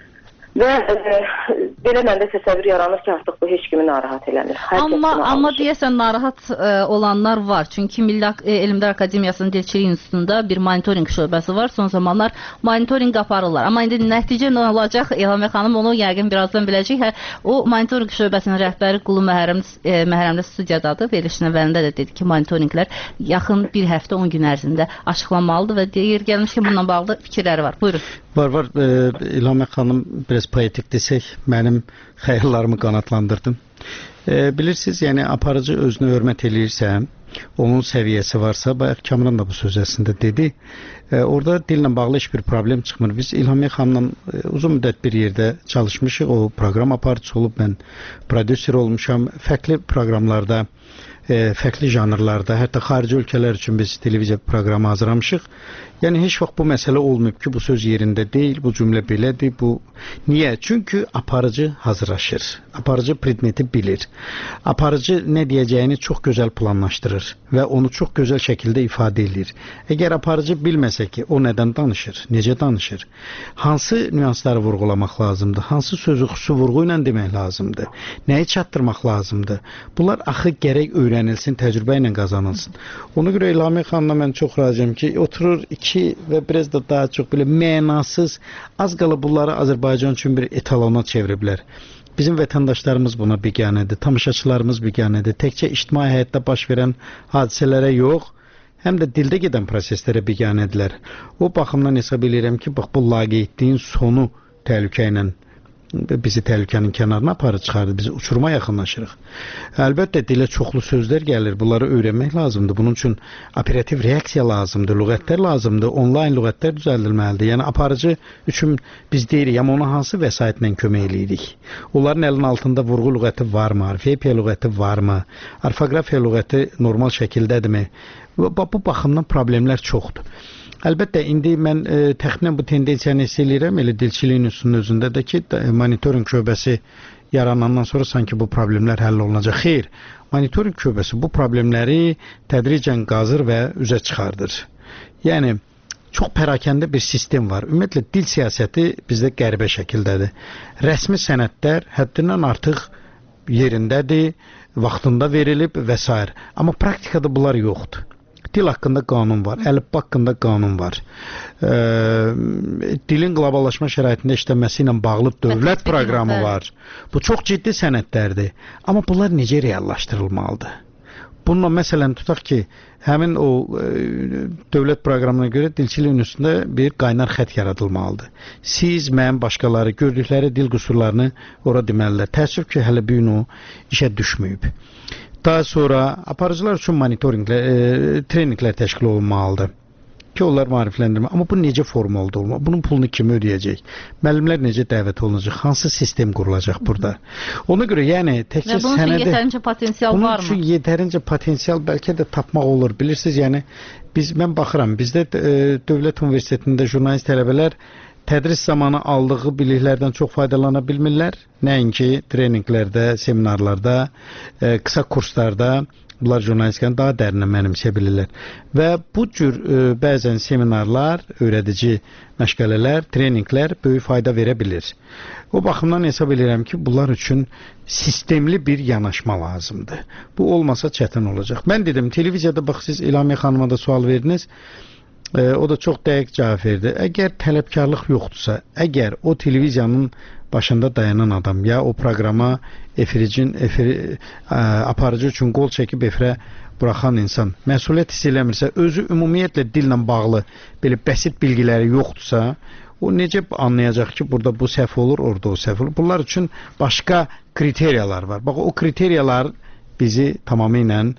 Və e, belə məndə təsəvvür yaranır ki, artıq bu heç kimi narahat eləmir. Hər amma amma deyəsən narahat e, olanlar var. Çünki Milli e, Elmlər Akademiyasının Dilçilik İnstitutunda bir monitorinq şöbəsi var. Son zamanlar monitorinq aparırlar. Amma indi nəticə nə olacaq? Elhamə xanım onu yəqin birazdan biləcək. Hə, o monitorinq şöbəsinin rəhbəri Qulu Məhərrəm e, Məhərrəmdə studiyadadır. Verilişin əvvəlində də dedi ki, monitorinqlər yaxın bir həftə on gün ərzində açıqlanmalıdır və deyir gəlmiş ki, bununla bağlı fikirləri var. Buyurun. Var var. E, İlhamə xanım biraz poetik desək, mənim xəyallarımı qanatlandırdım. E, bilirsiniz, yəni aparıcı özünü hörmət eləyirsə, onun səviyyəsi varsa, bayaq Kamran da bu söz əslində dedi, e, orada dillə bağlı heç bir problem çıxmır. Biz İlhamiyə xanımla e, uzun müddət bir yerdə çalışmışıq, o proqram aparıcısı olub, mən prodüser olmuşam, fərqli proqramlarda, e, fərqli janrlarda, hətta xarici ölkələr üçün biz televiziya proqramı hazırlamışıq. Yəni heç vaxt bu məsələ olmayıb ki, bu söz yerində deyil, bu cümlə belədir, bu niyə? Çünki aparıcı hazırlaşır. Aparıcı predmeti bilir. Aparıcı nə deyəcəyini çox gözəl planlaşdırır və onu çox gözəl şəkildə ifadə edir. Əgər aparıcı bilməsə ki, o nədən danışır, necə danışır, hansı nüansları vurğulamaq lazımdır, hansı sözü xüsusi vurğu ilə demək lazımdır, nəyi çatdırmaq lazımdır. Bunlar axı gərək öyrənilsin, təcrübə ilə qazanılsın. Ona görə İlhamiyə xanımla mən çox razıyam ki, oturur iki və biraz da daha çox belə mənasız, az qala bunları Azərbaycan üçün bir etalona çeviriblər. Bizim vətəndaşlarımız buna biganədir, tamaşaçılarımız biganədir. Təkcə ictimai həyatda baş verən hadisələrə yox, həm də dildə gedən proseslərə biganədirlər. O baxımdan hesab edirəm ki, bax bu laqeydliyin sonu təhlükə ilə bizi təhlükənin kənarına aparır çıxardır, bizi uçuruma yaxınlaşırıq. Əlbəttə dilə çoxlu sözlər gəlir, bunları öyrənmək lazımdır. Bunun üçün operativ reaksiya lazımdır, lüğətlər lazımdır, onlayn lüğətlər düzəldilməlidir. Yəni aparıcı üçün biz deyirik, amma ona hansı vəsaitlə kömək eləyirik? Onların əlinin altında vurğu lüğəti varmı, orfoepiya lüğəti varmı, orfoqrafiya lüğəti normal şəkildədirmi? Bu baxımdan problemlər çoxdur. Əlbəttə, indi mən e, təxminən bu tendensiyanı hiss edirəm, elə dilçiliyin üstünün özündə də ki, monitorinq şöbəsi yaranandan sonra sanki bu problemlər həll olunacaq. Xeyr, monitorinq şöbəsi bu problemləri tədricən qazır və üzə çıxardır. Yəni, çox pərakəndə bir sistem var. Ümumiyyətlə, dil siyasəti bizdə qəribə şəkildədir. Rəsmi sənədlər həddindən artıq yerindədir, vaxtında verilib və s. Amma praktikada bunlar yoxdur. Dil haqqında qanun var, əlifba haqqında qanun var. E, dilin qloballaşma şəraitində işlənməsi ilə bağlı dövlət proqramı var. Bu çox ciddi sənədlərdir. Amma bunlar necə reallaşdırılmalıdır? Bununla məsələn tutaq ki, həmin o e, dövlət proqramına görə dilçiliyin üstündə bir qaynar xət yaradılmalıdır. Siz, mən, başqaları gördükləri dil qüsurlarını ora deməlilər. Təəssüf ki, hələ bu gün o işə düşməyib. Daha sonra aparıcılar üçün monitorinqlər, e, treninqlər təşkil olunmalıdır ki, onlar maarifləndirmə. Amma bu necə formalı olmalı? Bunun pulunu kim ödəyəcək? Müəllimlər necə dəvət olunacaq? Hansı sistem qurulacaq burada? Ona görə yəni təkcə sənədə... Və bunun üçün yetərincə potensial bunun var mı? Bunun üçün yetərincə potensial bəlkə də tapmaq olur. Bilirsiniz, yəni biz, mən baxıram, bizdə e, Dövlət Universitetində jurnalist tələbələr tədris zamanı aldığı biliklərdən çox faydalana bilmirlər. Nəinki treninqlərdə, seminarlarda, e, qısa kurslarda bunlar jurnalistikanı daha dərinə mənimsəyə bilirlər. Və bu cür e, bəzən seminarlar, öyrədici məşğələlər, treninqlər böyük fayda verə bilir. O baxımdan hesab edirəm ki, bunlar üçün sistemli bir yanaşma lazımdır. Bu olmasa çətin olacaq. Mən dedim, televiziyada bax, siz İlhamiyə xanıma da sual verdiniz. E, o da çox dəqiq cavab verdi. Əgər tələbkarlıq yoxdursa, əgər o televiziyanın başında dayanan adam ya o proqrama efiricin, efiri, ə, aparıcı üçün qol çəkib efirə buraxan insan məsuliyyət hiss eləmirsə, özü ümumiyyətlə dillə bağlı belə bəsit bilgiləri yoxdursa, o necə anlayacaq ki, burada bu səhv olur, orada o səhv olur? Bunlar üçün başqa kriteriyalar var. Bax, o kriteriyalar bizi tamamilə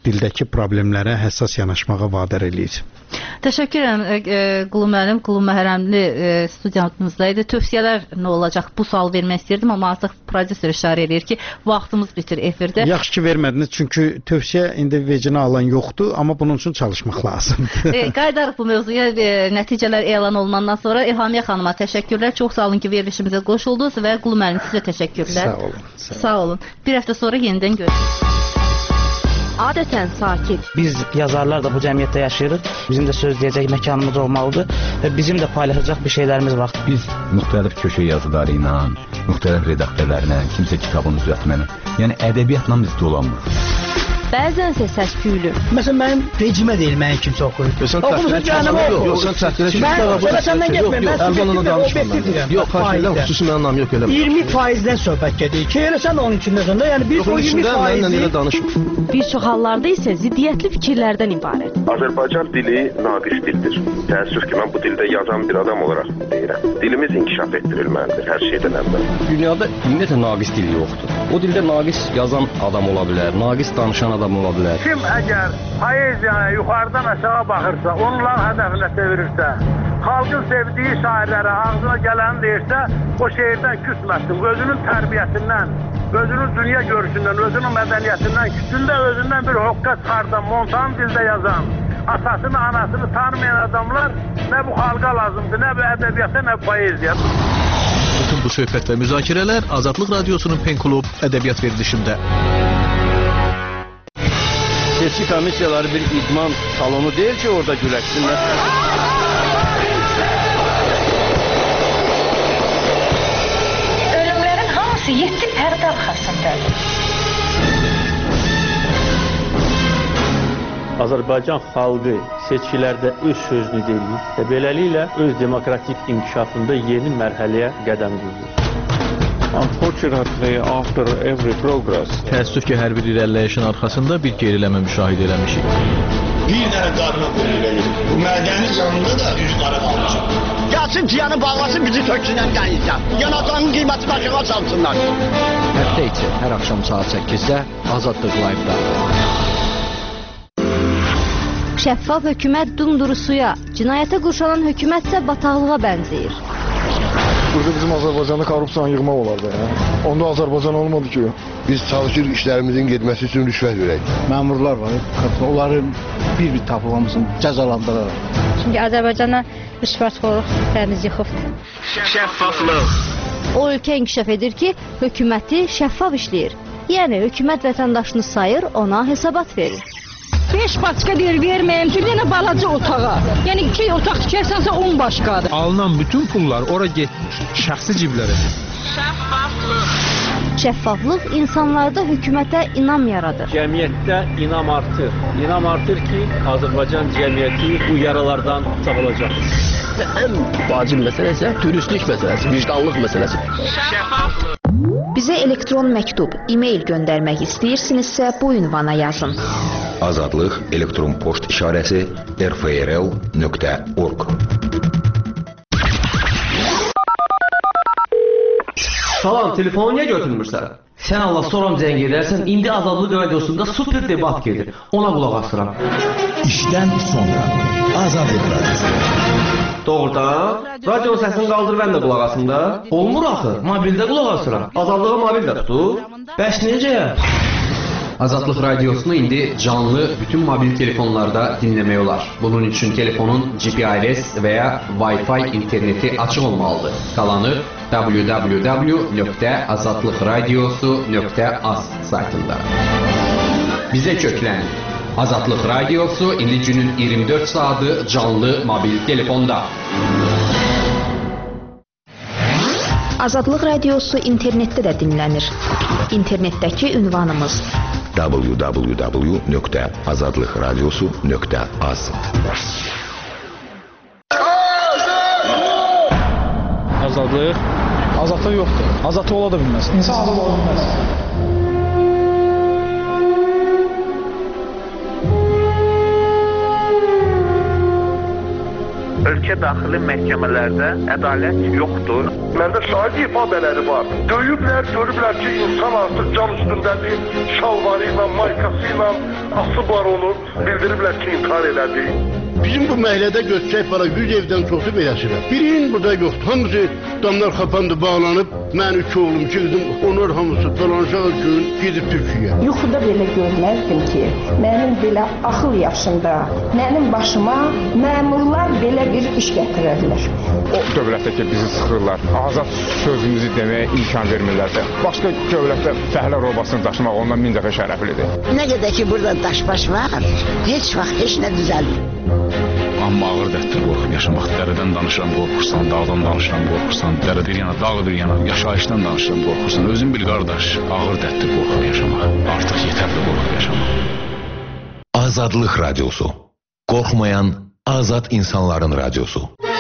dildəki problemlərə həssas yanaşmağa vadar eləyir. Təşəkkür edirəm e, Qulu müəllim, Qulu Məhrəmli e, studiyamızda idi. Tövsiyələr nə olacaq? Bu sual vermək istəyirdim, amma artıq prodüser işarə edir ki, vaxtımız bitir efirdə. Yaxşı ki vermədiniz, çünki tövsiyə indi vecinə alan yoxdur, amma bunun üçün çalışmaq lazımdır. e, qayıdarıq bu mövzuya, e, nəticələr elan olunandan sonra. İlhamiyə xanıma təşəkkürlər. Çox sağ olun ki, verilişimizə qoşuldunuz və Qulu müəllim sizə təşəkkürlər. Sağ olun. Sağ olun. Sağ olun. Bir həftə sonra yenidən görüşürük. Adətən sakit. Biz yazarlar da bu cəmiyyətdə yaşayırıq. Bizim də söz deyəcək məkanımız olmalıdır və bizim də paylaşacaq bir şeylərimiz var. Biz müxtəlif köşə yazıları ilə, müxtəlif redaktörlərlə, kimsə kitabını düzəltməni, yəni ədəbiyyatla biz dolanmırıq. Bəzənsə səs-küylü. Məsələn, mənim rejimə deyil, mənim kimsə oxuyur. Oxumusun canımı oxu. Yox, sən çəkdirə ki, mən səndən getməyim, mən sizinlə danışmıram. Yox, xahiş xüsusi mənim nam yox elə. iyirmi faizdən söhbət gedir ki, elə sən onun içində sonda, yəni biz o iyirmi faizi bir çox hallarda isə ziddiyyətli fikirlərdən ibarət. Azərbaycan dili naqis dildir. Təəssüf ki, mən bu dildə yazan bir adam olaraq deyirəm. Dilimiz inkişaf etdirilməlidir hər şeydən əvvəl. Dünyada ümumiyyətlə naqis dil yoxdur. O dildə naqis yazan adam ola bilər, naqis danışan adam ola bilər. Kim əgər poeziyaya yuxarıdan aşağı baxırsa, onların hədəfinə çevirirsə, xalqın sevdiyi şairlərə ağzına gələni deyirsə, o şeirdən küsməsin, özünün tərbiyəsindən, özünün dünya görüşündən, özünün mədəniyyətindən, küçündə özündən bir hoqqa çıxardan, montan dildə yazan, atasını, anasını tanımayan adamlar nə bu xalqa lazımdır, nə bu ədəbiyyata, nə bu poeziya. Bütün bu söhbət və müzakirələr Azadlıq Radiosunun Pen Klub ədəbiyyat verilişində. Seçki komissiyaları bir idman salonu deyil ki, orada güləşsinlər. Ölümlərin hamısı yeddi pərdə arxasındadır. Azərbaycan xalqı seçkilərdə öz sözünü deyir və beləliklə öz demokratik inkişafında yeni mərhələyə qədəm qoyur. Unfortunately, after every progress, təəssüf ki, hər bir irəliləyişin arxasında bir geriləmə müşahidə eləmişik. Bir dənə qarına qoyulur. Bu mədəni canında da üz qara qalmışıq. Gəlsin ciyanı bağlasın, bizi töksünən qəyizdən. Yanatanın qiyməti başına çalsınlar. Həftə içi hər axşam saat səkkizdə Azadlıq Live-da. Şəffaf hökumət dumduru suya, cinayətə qurşanan hökumətsə bataqlığa bənzəyir. Burada bizim Azərbaycanda korrupsiyanı yığmaq olardı. Ya. Onda Azərbaycan olmadı ki. Biz çalışırıq işlərimizin getməsi üçün rüşvət verək. Məmurlar var, onları bir-bir tapılmasın, cəzalandıraraq. Çünki Azərbaycana rüşvətxorluq dəniz yıxıbdır. Şəffaflıq. O ölkə inkişaf edir ki, hökuməti şəffaf işləyir. Yəni, hökumət vətəndaşını sayır, ona hesabat verir. beş başqa deyir, verməyəm ki, yenə balaca otağa. Yəni, iki otaq tikərsənsə on başqadır. Alınan bütün pullar ora getmiş, şəxsi ciblərə. Şəffaflıq. Şəffaflıq insanlarda hökumətə inam yaradır. Cəmiyyətdə inam artır. İnam artır ki, Azərbaycan cəmiyyəti bu yaralardan sağılacaq. Ən vacib məsələ isə dürüstlük məsələsi, vicdanlıq məsələsi. Şəffaflıq. Bizə elektron məktub, e-mail göndərmək istəyirsinizsə bu ünvana yazın. Azadlıq elektron poçt işarəsi r f r l nöqtə org. Salam, telefonu niyə götürmürsən? Sən Allah soram zəng edərsən, indi Azadlıq Radiosunda super debat gedir. Ona qulaq asıram. İşdən sonra Azadlıq Radiosu. Doğrudan? Radio səsini qaldır, mən də qulaq asım da. Olmur axı, mobildə qulaq asıram. Azadlığı mobildə tutur. Bəs necə? Azadlıq Radiosunu indi canlı bütün mobil telefonlarda dinləmək olar. Bunun üçün telefonun G P R S və ya Wi-Fi interneti açıq olmalıdır. Qalanı w w w nöqtə azadlıqradiosu nöqtə az saytında. Bizə köklən. Azadlıq Radiosu indi günün iyirmi dörd saatı canlı mobil telefonda. Azadlıq Radiosu internetdə də dinlənir. İnternetdəki ünvanımız w w w nöqtə azadlıqradiosu nöqtə az. Azadlıq? Azadlıq yoxdur. Azadlıq ola da bilməz. İnsan azad ola bilməz. ölkə daxili məhkəmələrdə ədalət yoxdur. Məndə şahid ifadələri var. Döyüblər, görüblər ki, insan artıq can üstündədir, şalvarı ilə, maykası ilə asıb var onu, bildiriblər ki, intihar elədi. Bizim bu məhəllədə götürək para yüz evdən çoxu beləsirə. Birinin burada yoxdur. Hamısı damlar xapandı, bağlanıb. Mən üç oğlum, iki qızım, onlar hamısı dolanacaq gün gedib Türkiyəyə. Yuxuda belə görməzdim ki, mənim belə axıl yaşında, mənim başıma məmurlar belə bir iş gətirərlər. O dövlətdə ki, bizi sıxırlar, azad sözümüzü deməyə imkan vermirlər. Başqa dövlətdə fəhlə robasını daşımaq ondan min dəfə şərəflidir. Nə qədər ki, burada daşbaş var, heç vaxt heç nə düzəlmir. Amma ağır dərddir qorxub yaşamaq. Dərədən danışıram, qorxursan, dağdan danışıram, qorxursan, dərə bir yana, dağ bir yana, yaşayışdan danışıram, qorxursan. Özün bil qardaş, ağır dərddir qorxub yaşamaq. Artıq yetərli qorxub yaşamaq. Azadlıq Radyosu. Qorxmayan azad insanların radyosu.